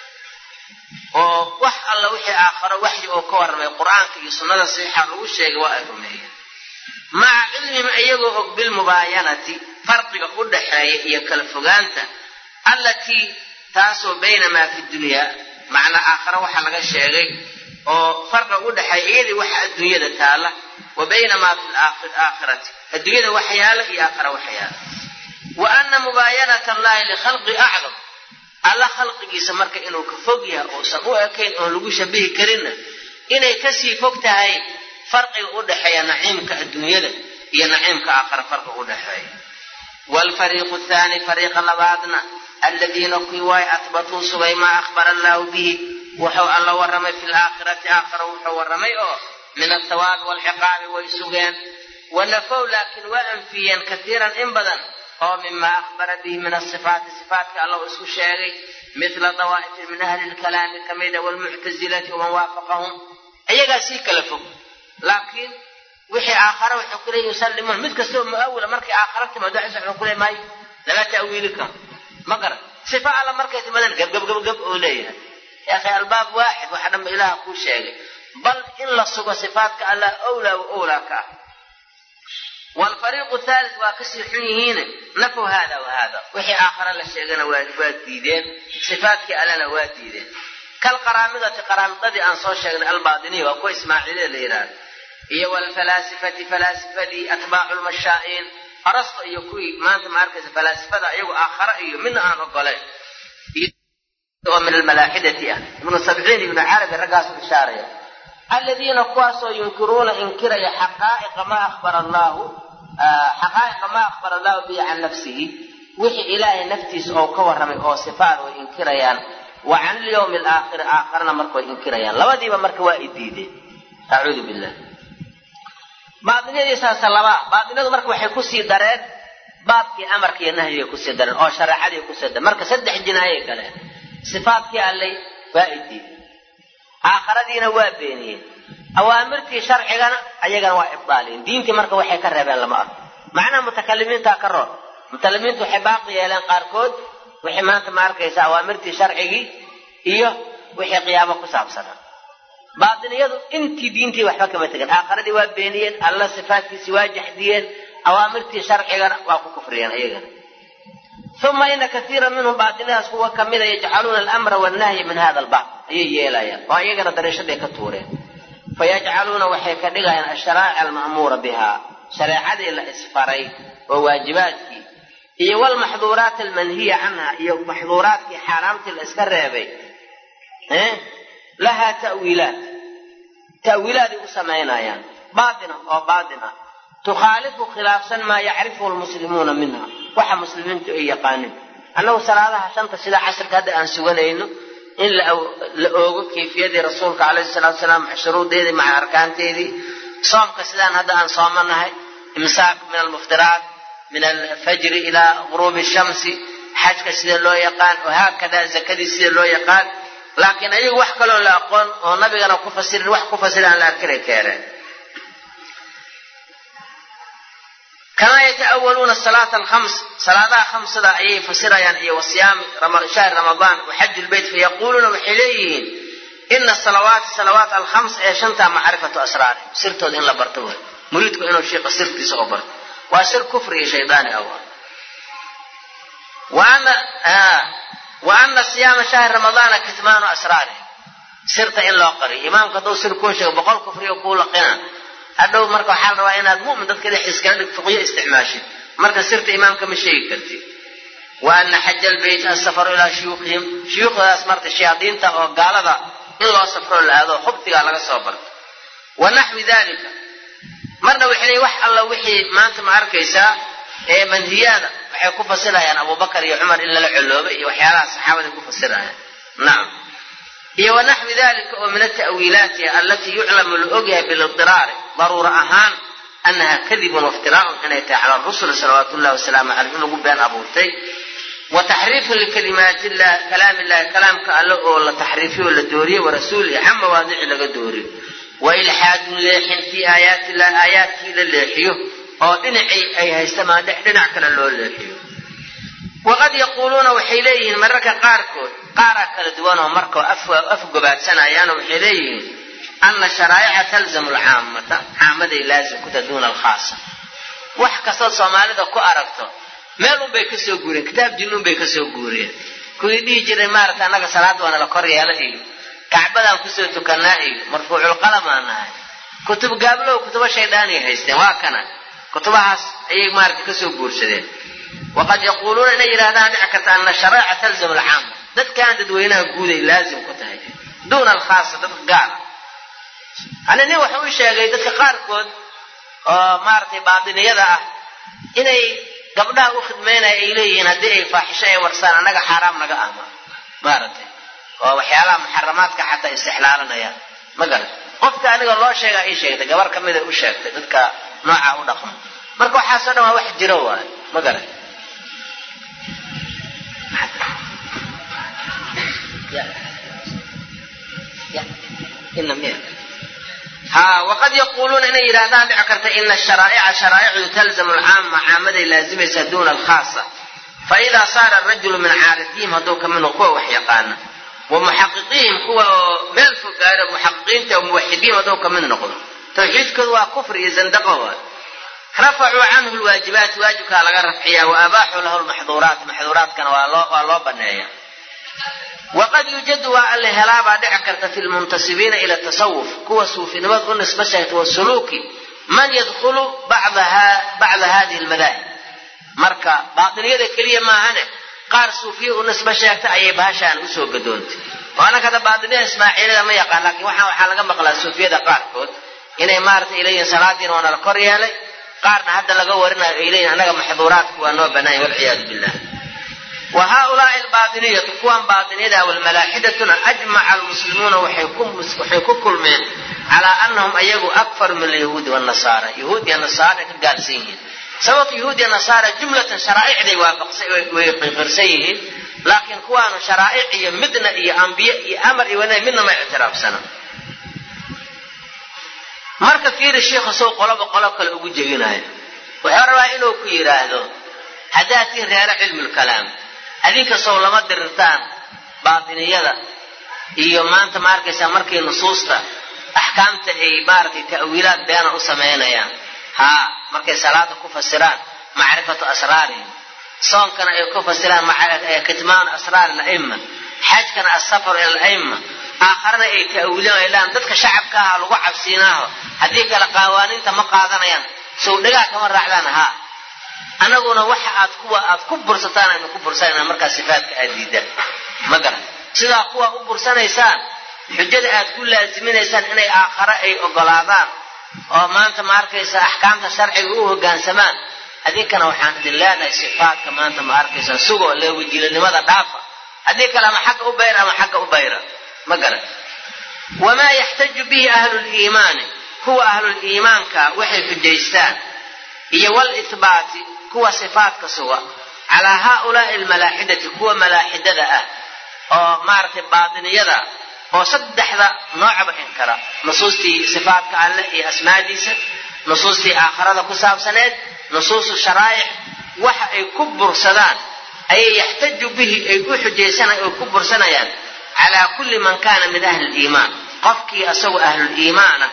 oo wax alla wixii aakharo waxyi oo ka warramay qur-aanka iyo sunnada saxiixa lagu sheegay waa ay rumeeyeen maca cilmihim iyagoo og bilmubaayanati farqiga u dhaxeeya iyo kala fogaanta allatii taasoo bayna maa fi dunyaa macnaa aakharo waxa laga sheegay oo farqa u dhaxeeya iyadii waxa adduunyada taala wa bayna maa fi aakhirati adduunyada waxyaala iyo aakhara waxyaala wa ana mubaayanata allahi likhalqi acdam alla khalqigiisa marka inuu ka fog yahay uusan u ekayn oon lagu shabihi karinna inay kasii fog tahay farqiga u dhaxeeya naciimka adduunyada iyo naciimka aakhara farqa u dhaxeeya waalfariiqu athaani fariiqa labaadna aladiina kuwii waay ahbatuu sugay maa akhbara allaahu bihi wuxuu alla warramay fi laakhirati aakhara wuxuu warramay oo min athawaabi waalciqaabi way sugeen wanafow laakiin waa anfiyeen kaiiran in badan oo mimaa akhbara bihi min asifaati sifaatka alla uu isku sheegay mila dawaa'ifin min ahli lkalaami kamida waalmuctasilati waman waafaqahum ayagaa sii kala fog laakiin wixii aakhara wuxuu ku leeyahy yusallimuun mid kastoo mu'awila markay aakhara timaado waxis wuxuu ku leey maayo lama ta'wiili karo ma garan sifa alla markay timaadaan gabgabgabgab oo leeyahay yaa akhi albaab waaxid waxa dhanba ilaaha kuu sheegay bal in la sugo sifaadka allah awlaa wa awlaa ka ah waalfariiqu thalith waa kasii xun yihiine nafu hada wa hada wixii aakhara la sheegana waa diideen sifaadkii allana waa diideen kalqaraamidati qaraamidadii aan soo sheegnay albaadiniya waa kuwa ismaaciiliya la yidhaahdo iyo walfalaasifati falaasifadii atbaacu lmashaa'iin arasto iyo kuwii maanta ma arkaysa falaasifada iyagu aakhara iyo midna aan ogolayn oo min almalaaxidati ah ibnu sabciin ibnu carabi raggaasu ishaaraya aladiina kuwaasoo yunkiruuna inkiraya xaqaa'iqa maa akhbara allaahu xaqaa'iqa maa akhbara allahu bihi can nafsihi wixii ilaahay naftiisa oo ka warramay oo sifaad way inkirayaan wa can alyawmi alaakhiri aakharana marka way inkirayaan labadiiba marka waa i diideen acuudu billah baadiniyadiisaasa laba baadiniyadu marka waxay kusii dareen baabkii amarka iyo nahyigay kusii dareen oo shareecadii kusii dareen marka saddex jinaayay galeen sifaadkii allay waa i diideen aakharadiina waa beeniyeen awaamirtii sharcigana ayagana waa ibdaaliyen diintii marka waxay ka reebeen lama arko macnaha mutakalimiintaa ka roon mutalimiintu waxay baaqi yeeleen qaarkood wixii maanta ma arkaysa awaamirtii sharcigii iyo wixii qiyaamo ku saabsanaa baadiniyadu intii diintii waxba kama tegan aakharadii waa beeniyeen alla sifaadkiisii waa jaxdiyeen awaamirtii sharcigana waa ku kufriyeen ayagana uma ina kaiira minhum baadinadaas kuwa kamida yajcaluuna alamra wannahya min hada albaab ayay yeelayaan oo iyagana dariishaday ka tuureen fayajcaluuna waxay ka dhigayaan asharaa'ic alma'muura bihaa shareecadii la isfaray oo waajibaadkii iyo walmaxduuraat almanhiya canha iyo maxduuraadkii xaaraamtii la iska reebay lahaa ta'wiilaat ta'wiilaaday u samaynayaan baatina oo baatin ah tukhaalifu khilaafsan maa yacrifuhu lmuslimuuna minha waxa muslimiintu ay yaqaanin annagu salaadaha shanta sida casrka hadda aan suganayno in la oogo kayfiyadii rasuulka calayhi salaatu wasalaam shuruudeedii maca arkaanteedii soomka sidaan hadda aan soomanahay imsaak min almuftiraat min alfajri ilaa guruubi shamsi xajka sida loo yaqaan wahaakada zakadii sida loo yaqaan laakiin ayagu wax kaloo la aqoon oo nabigana ku fasirin wax ku fasira aan la arkinay keeneen كما يتأولون الصلاة الخمس صلاة خمسة أي فسريان أي وصيام شهر رمضان وحج البيت فيقولون وحليين إن الصلوات الصلوات الخمس أي شنطة معرفة أسرار سرتوا إن لبرتوه مريدكم إنه الشيء سرت صغبر وأسر كفر شيطان أول وأن آه وأن صيام شهر رمضان كتمان أسراره سرت إن لا قري إمام قدو سر كوشة وبقول كفر يقول قنا hadhow marka waxaa la rabaa inaad mu'min dadka dhexdiisa kala dhig fuqyo isticmaashid marka sirta imaamka ma sheegi kartid wa anna xaja albayt asafaru ilaa shuyuukhihim shuyuukhdaas marka shayaadiinta oo gaalada in loo safro la aado xubtigaa laga soo barto wa naxwi dalika marna waxay wax alla wixii maanta ma arkaysaa ee manhiyaada waxay ku fasirayaan abubakar iyo cumar in lala colooba iyo waxyaalaha saxaabada ku fasirayaan nacam iyo wanaxwi dalika oo min ata'wiilaati allatii yuclamu al-ogyahay bil-idiraar daruura ahaan annaha kadibun waftiraa'un inay tahay cala rusul salawaatullahi wasalaamu calayhim lagu been abuurtay wa taxriifun likalimaati illah kalaam illahi kalaamka alle oo la taxriifiyo la dooriyo wa rasuulihi can mawaadici laga dooriyo wa ilxaadun leexin fii aayaati illah aayaadkii la leexiyo oo dhinacii ay haystamaan dhex dhinac kale loo leexiyo waqad yaquuluuna waxay leeyihiin mararka qaarkood qaaraa kala duwan oo marka afgobaadsanayaan waxay leeyihiin ana sharaa'ica talzamu alcaamata caamaday laazim ku tahay duuna alkhaasa wax kastoo soomaalida ku aragto meel unbay ka soo guureen kitaab jinnuun bay ka soo guureen kuwii dhihi jiray maaragta annaga salaad waana la kor yeela iyo kacbadaan kusoo tukannaa iyo marfuuculqalamaan nahay kutub gaablow kutubo shayddaanay haysteen waa kana kutubahaas ayay maaragta ka soo guursadeen waqad yaquuluuna inay yidhahdaan dhici karta ana sharaa'ica talzamu alcaama dadkaan dadweynaha guuday laazim ku tahay duuna alkhaasa dadka gaar ana nin waxa uu sheegay dadka qaarkood oo maaragtay baadiniyada ah inay gabdhaha u khidmeynaya ay leeyihiin haddii ay faaxisho ay warsaan annaga xaaraam naga ama maaragtay oo waxyaalaha muxaramaadka xataa istixlaalanayaan ma garan qofka aniga loo sheegaa ii sheegtay gabar ka mida u sheegtay dadka noocaa u dhaqma marka waxaasoo dhan waa wax jiro waayo ma garan ها وقد يقولون إن إيرادان ذكرت إن الشرائع شرائع تلزم العامة عامة لازمة دون الخاصة فإذا صار الرجل من عارفين هذوك منه قوة وحيقانا ومحققين قوة ملف قال محققين وموحدين هذوك منه نقول توحيد كذوا كفر يزندقوا رفعوا عنه الواجبات واجبك على رفعها وأباحوا له المحظورات محظورات كانوا والله والله بنايا waqad yujadu waa alle helaabaa dhici karta fi lmuntasibiina ila tasawuf kuwa suufinimad u nisba sheegta wasuluuki man yadkhulu bacda hadihi lmadaahib marka baatiniyada keliya maahane qaar suufiya u nisba sheegta ayay bahashaan usoo gadoontay oo anaka hada baatiniyada ismaaciilada ma yaqaan laakiin waxaa waxaa laga maqlaa suufiyada qaarkood inay maaragtay ileeyihin salaadiina waa nala kor yeelay qaarna hadda laga warinayo ay leeyihin annaga maxduuraadku waa noo banaanya walciyaadu billah wa haaulaai albaatiniyatu kuwan baatiniyada walmalaaxidatuna ajmaca almuslimuuna waxay ku kulmeen calaa annahum ayagu akfaru min alyahuudi wanasaara yahuud iyo nasaara ka gaalsan yihiin sababta yahuud iyo nasaara jumlatan sharaa'icday way qirsan yihiin laakiin kuwaanu sharaa'ic iyo midna iyo ambiye iyo amar iyo wanaag midna ma ictiraafsana marka fiiri sheekha soo qoloba qolob kale ugu jeginayo wuxuu rabaa inuu ku yidhaahdo haddaad tiin reero cilmulkalaam adinka sow lama dirirtaan baatiniyada iyo maanta ma arkaysaa markay nusuusta axkaamta ay maaragtay ta'wiilaad beena u samaynayaan haa markay salaada ku fasiraan macrifatu asraarihim soonkana ay ku fasiraan kitmaanu asraar al-a'imma xajkana asafar ila al-a'imma aakharana ay ta'wiilaan ay leeyihiin dadka shacabka ah lagu cabsiinaaho haddii kale qaawaaninta ma qaadanayaan sow dhagaa kama raacdaan haa anaguna waxa aad kuwa aad ku bursataan aynu ku bursanayna markaa sifaadka aad diidaan ma garan sidaa kuwa u bursanaysaan xujada aad ku laaziminaysaan inay aakhare ay ogolaadaan oo maanta ma arkaysa axkaamta sharciga u hoggaansamaan adinkana waxaan idin leenahay sifaadka maanta ma arkaysaa sugoo lee wajiilanimada dhaafa haddii kale ama xagga u bayra ama xagga u bayra ma garan wamaa yaxtaju bihi ahluliimaani kuwa ahluliimaanka waxay xujaystaan iyo walisbaati kuwa sifaadka suga calaa haaulaai almalaaxidati kuwa malaaxidada ah oo maaragtay baatiniyada oo saddexda noocba inkara nusuustii sifaadka alle iyo asmaadiisa nusuustii aakharada ku saabsaneed nusuusu sharaa'ic waxa ay ku bursadaan ayay yaxtaju bihi ay u xujaysanay oo ku bursanayaan calaa kulli man kaana min ahli liimaan qofkii asagu ahluliimaana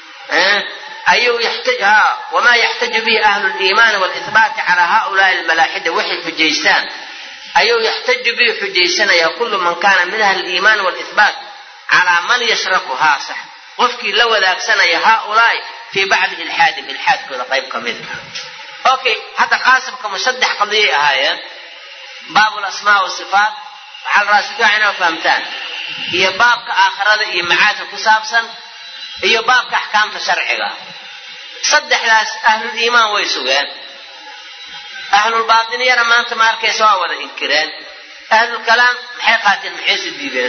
ayuu yaxtaj haa wamaa yaxtaju bihi ahlu liimaani walisbaati calaa haaulaai almalaaxida waxay xujaystaan ayuu yaxtaju bihi xujaysanayaa kullu man kaana min ahli liimaani walisbaat calaa man yashraku haa sax qofkii la wadaagsanaya haaulaai fii bacdi ilxaadin ilxaadkooda qayb ka mid ah okay hadda qaasimkama saddex qadiyay ahaayeen baabu lasmaa wasifaat waxaa la rabaa si fiican inaa fahamtaan iyo baabka aakhirada iyo macaadka ku saabsan iyo baabka axkaamta sharciga saddexdaas ahluliimaan way sugeen ahlulbaatiniyana maanta ma arkaysa waa wada inkireen ahlulkalaam maxay qaateen maxayse diideen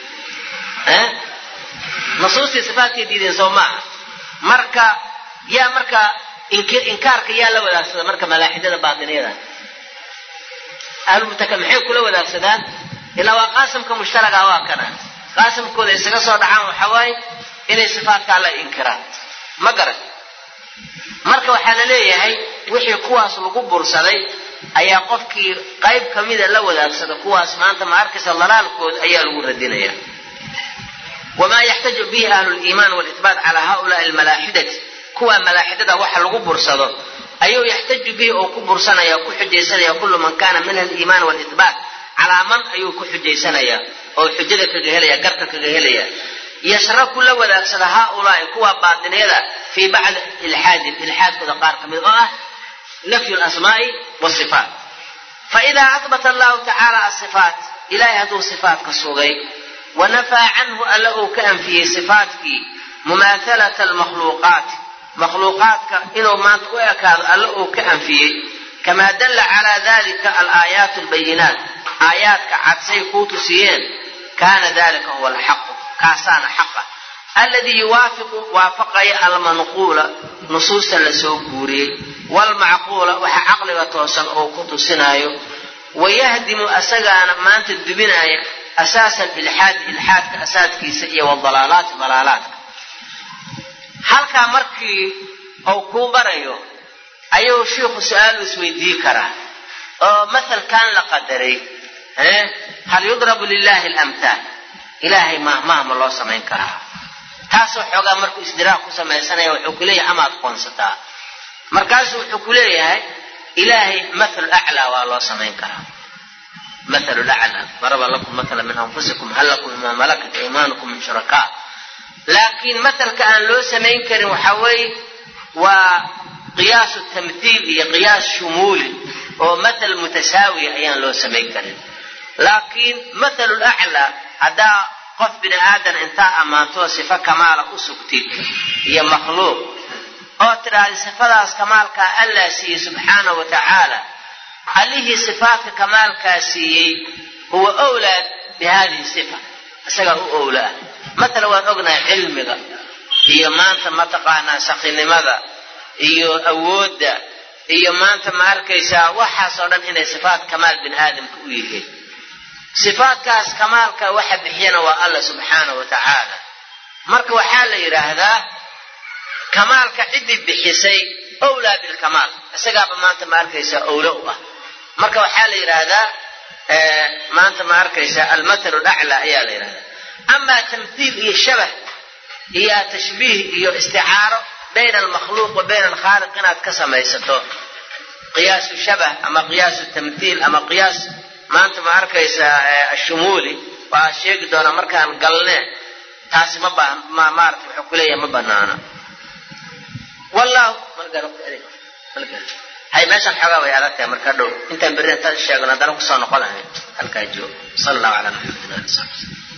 nusuustii sifaadkay diideen soo maaha marka yaa marka inkaarka yaa la wadaagsada marka malaaxidada baatiniyada ahlulmutaka maxay kula wadaagsadaan ilaa waa qaasimka mushtaraga waa kana qaasimkooda isaga soo dhacaan waxa waaye inay sifaadka alla inkiraan ma garan marka waxaa la leeyahay wixii kuwaas lagu bursaday ayaa qofkii qayb kamida la wadaagsada kuwaas maanta ma arkaysa dalaalkooda ayaa lagu radinaya wamaa yaxtaju bihi ahlu liimaan walisbaat calaa haaulaai almalaaxidati kuwa malaaxidada waxa lagu bursado ayuu yaxtaju bihi oo ku bursanaya ku xujaysanaya kullu man kaana min aliimaan walisbaat calaa man ayuu ku xujaysanaya oo xujada kaga helaya garka kaga helaya yashraku la wadaagsada haaulaai kuwa baatiniyada fii bacdi ilxaadin ilxaadkooda qaar ka mid oo ah nafyu lasmaa'i wasifaat faidaa ahbata allahu tacaala asifaat ilahay hadduu sifaatka sugay wanafaa canhu alla uu ka anfiyey sifaatkii mumaahalata almakhluuqaati makhluuqaadka inuu maanta u ekaado alla uu ka anfiyey kamaa dalla calaa dalika alaayaat albayinaat aayaadka cadsay kuu tusiyeen kaana dalika huwa alxaqu kaasaana xaqa alladii yuwaafiqu waafaqaya almanquula nusuusta la soo guuriyey waalmacquula waxa caqliga toosan oo ku tusinaayo wayahdimu asagaana maanta dubinaya asaasa ilxaadi ilxaadka asaadkiisa iyo wadalaalaati dalaalaadka halkaa markii uu kuu barayo ayuu shiikhu su-aal isweydii karaa oo mahalkan la qadaray hal yudrabu lilahi alamtaal ilaahay mahmaah ma loo samayn karaa taasoo xoogaa markuu isdiraaq ku samaysanaya wuxuu ku leeyahay amaad qoonsataa markaasuu wuxuu ku leeyahay ilaahay mathal aclaa waa loo samayn karaa mathalu lacla daraba lakum mathalan min anfusikum hal lakum mima malakat aymanukum min shurakaa. laakiin mathalka aan loo samayn karin waxaa weeye waa qiyaasu tamthiil iyo qiyaas shumuuli oo mathal mutasaawiya ayaan loo samayn karin. laakiin mathalu laclaa haddaa qof bini aadan intaa ammaanto sifo kamaala u sugtid iyo makhluuq oo tidhaahda sifadaas kamaalkaa allaa siiyey subxaanahu wa tacaala, allihii sifaadka kamaalkaa siiyey huwa owlaa bi haadihi sifa, isagaa u owlaa. matala waan ognahay cilmiga iyo maanta mataqaanaa sakinimada iyo awoodda iyo maanta ma arkaysaa waxaasoo dhan inay sifaat kamaal bini aadamka u yihiin. sifaadkaas kamaalka waxa bixiyana waa alla subxaanahu wa tacaala. marka waxaa la yidhaahdaa kamaalka ciddii bixisay owlaa bilkamaal, isagaaba maanta ma arkaysaa owlo u ah. marka waxaa la yidhaahdaa maanta ma arkaysaa almathalu laclaa ayaa la yidhahdaa. amaa tamthiil iyo shabah iyo tashbiih iyo isticaaro bayna almakhluuq wa bayna alkhaaliq inaad ka samaysato qiyaasu shabah ama qiyaasu tamthiil ama qiyaas maanta ma arkaysaa ashumuuli waa sheegi doona markaan galnee taasi ma ba ma maarta wuxuu ku leeyahay ma banaana. wallahu hay meeshan xoogaa way adagtahay marka dhow intaan berri intaan sheegno haddana kusoo noqon lahayn halkaa joog. sala allahu calaa maxamedin ali sahbi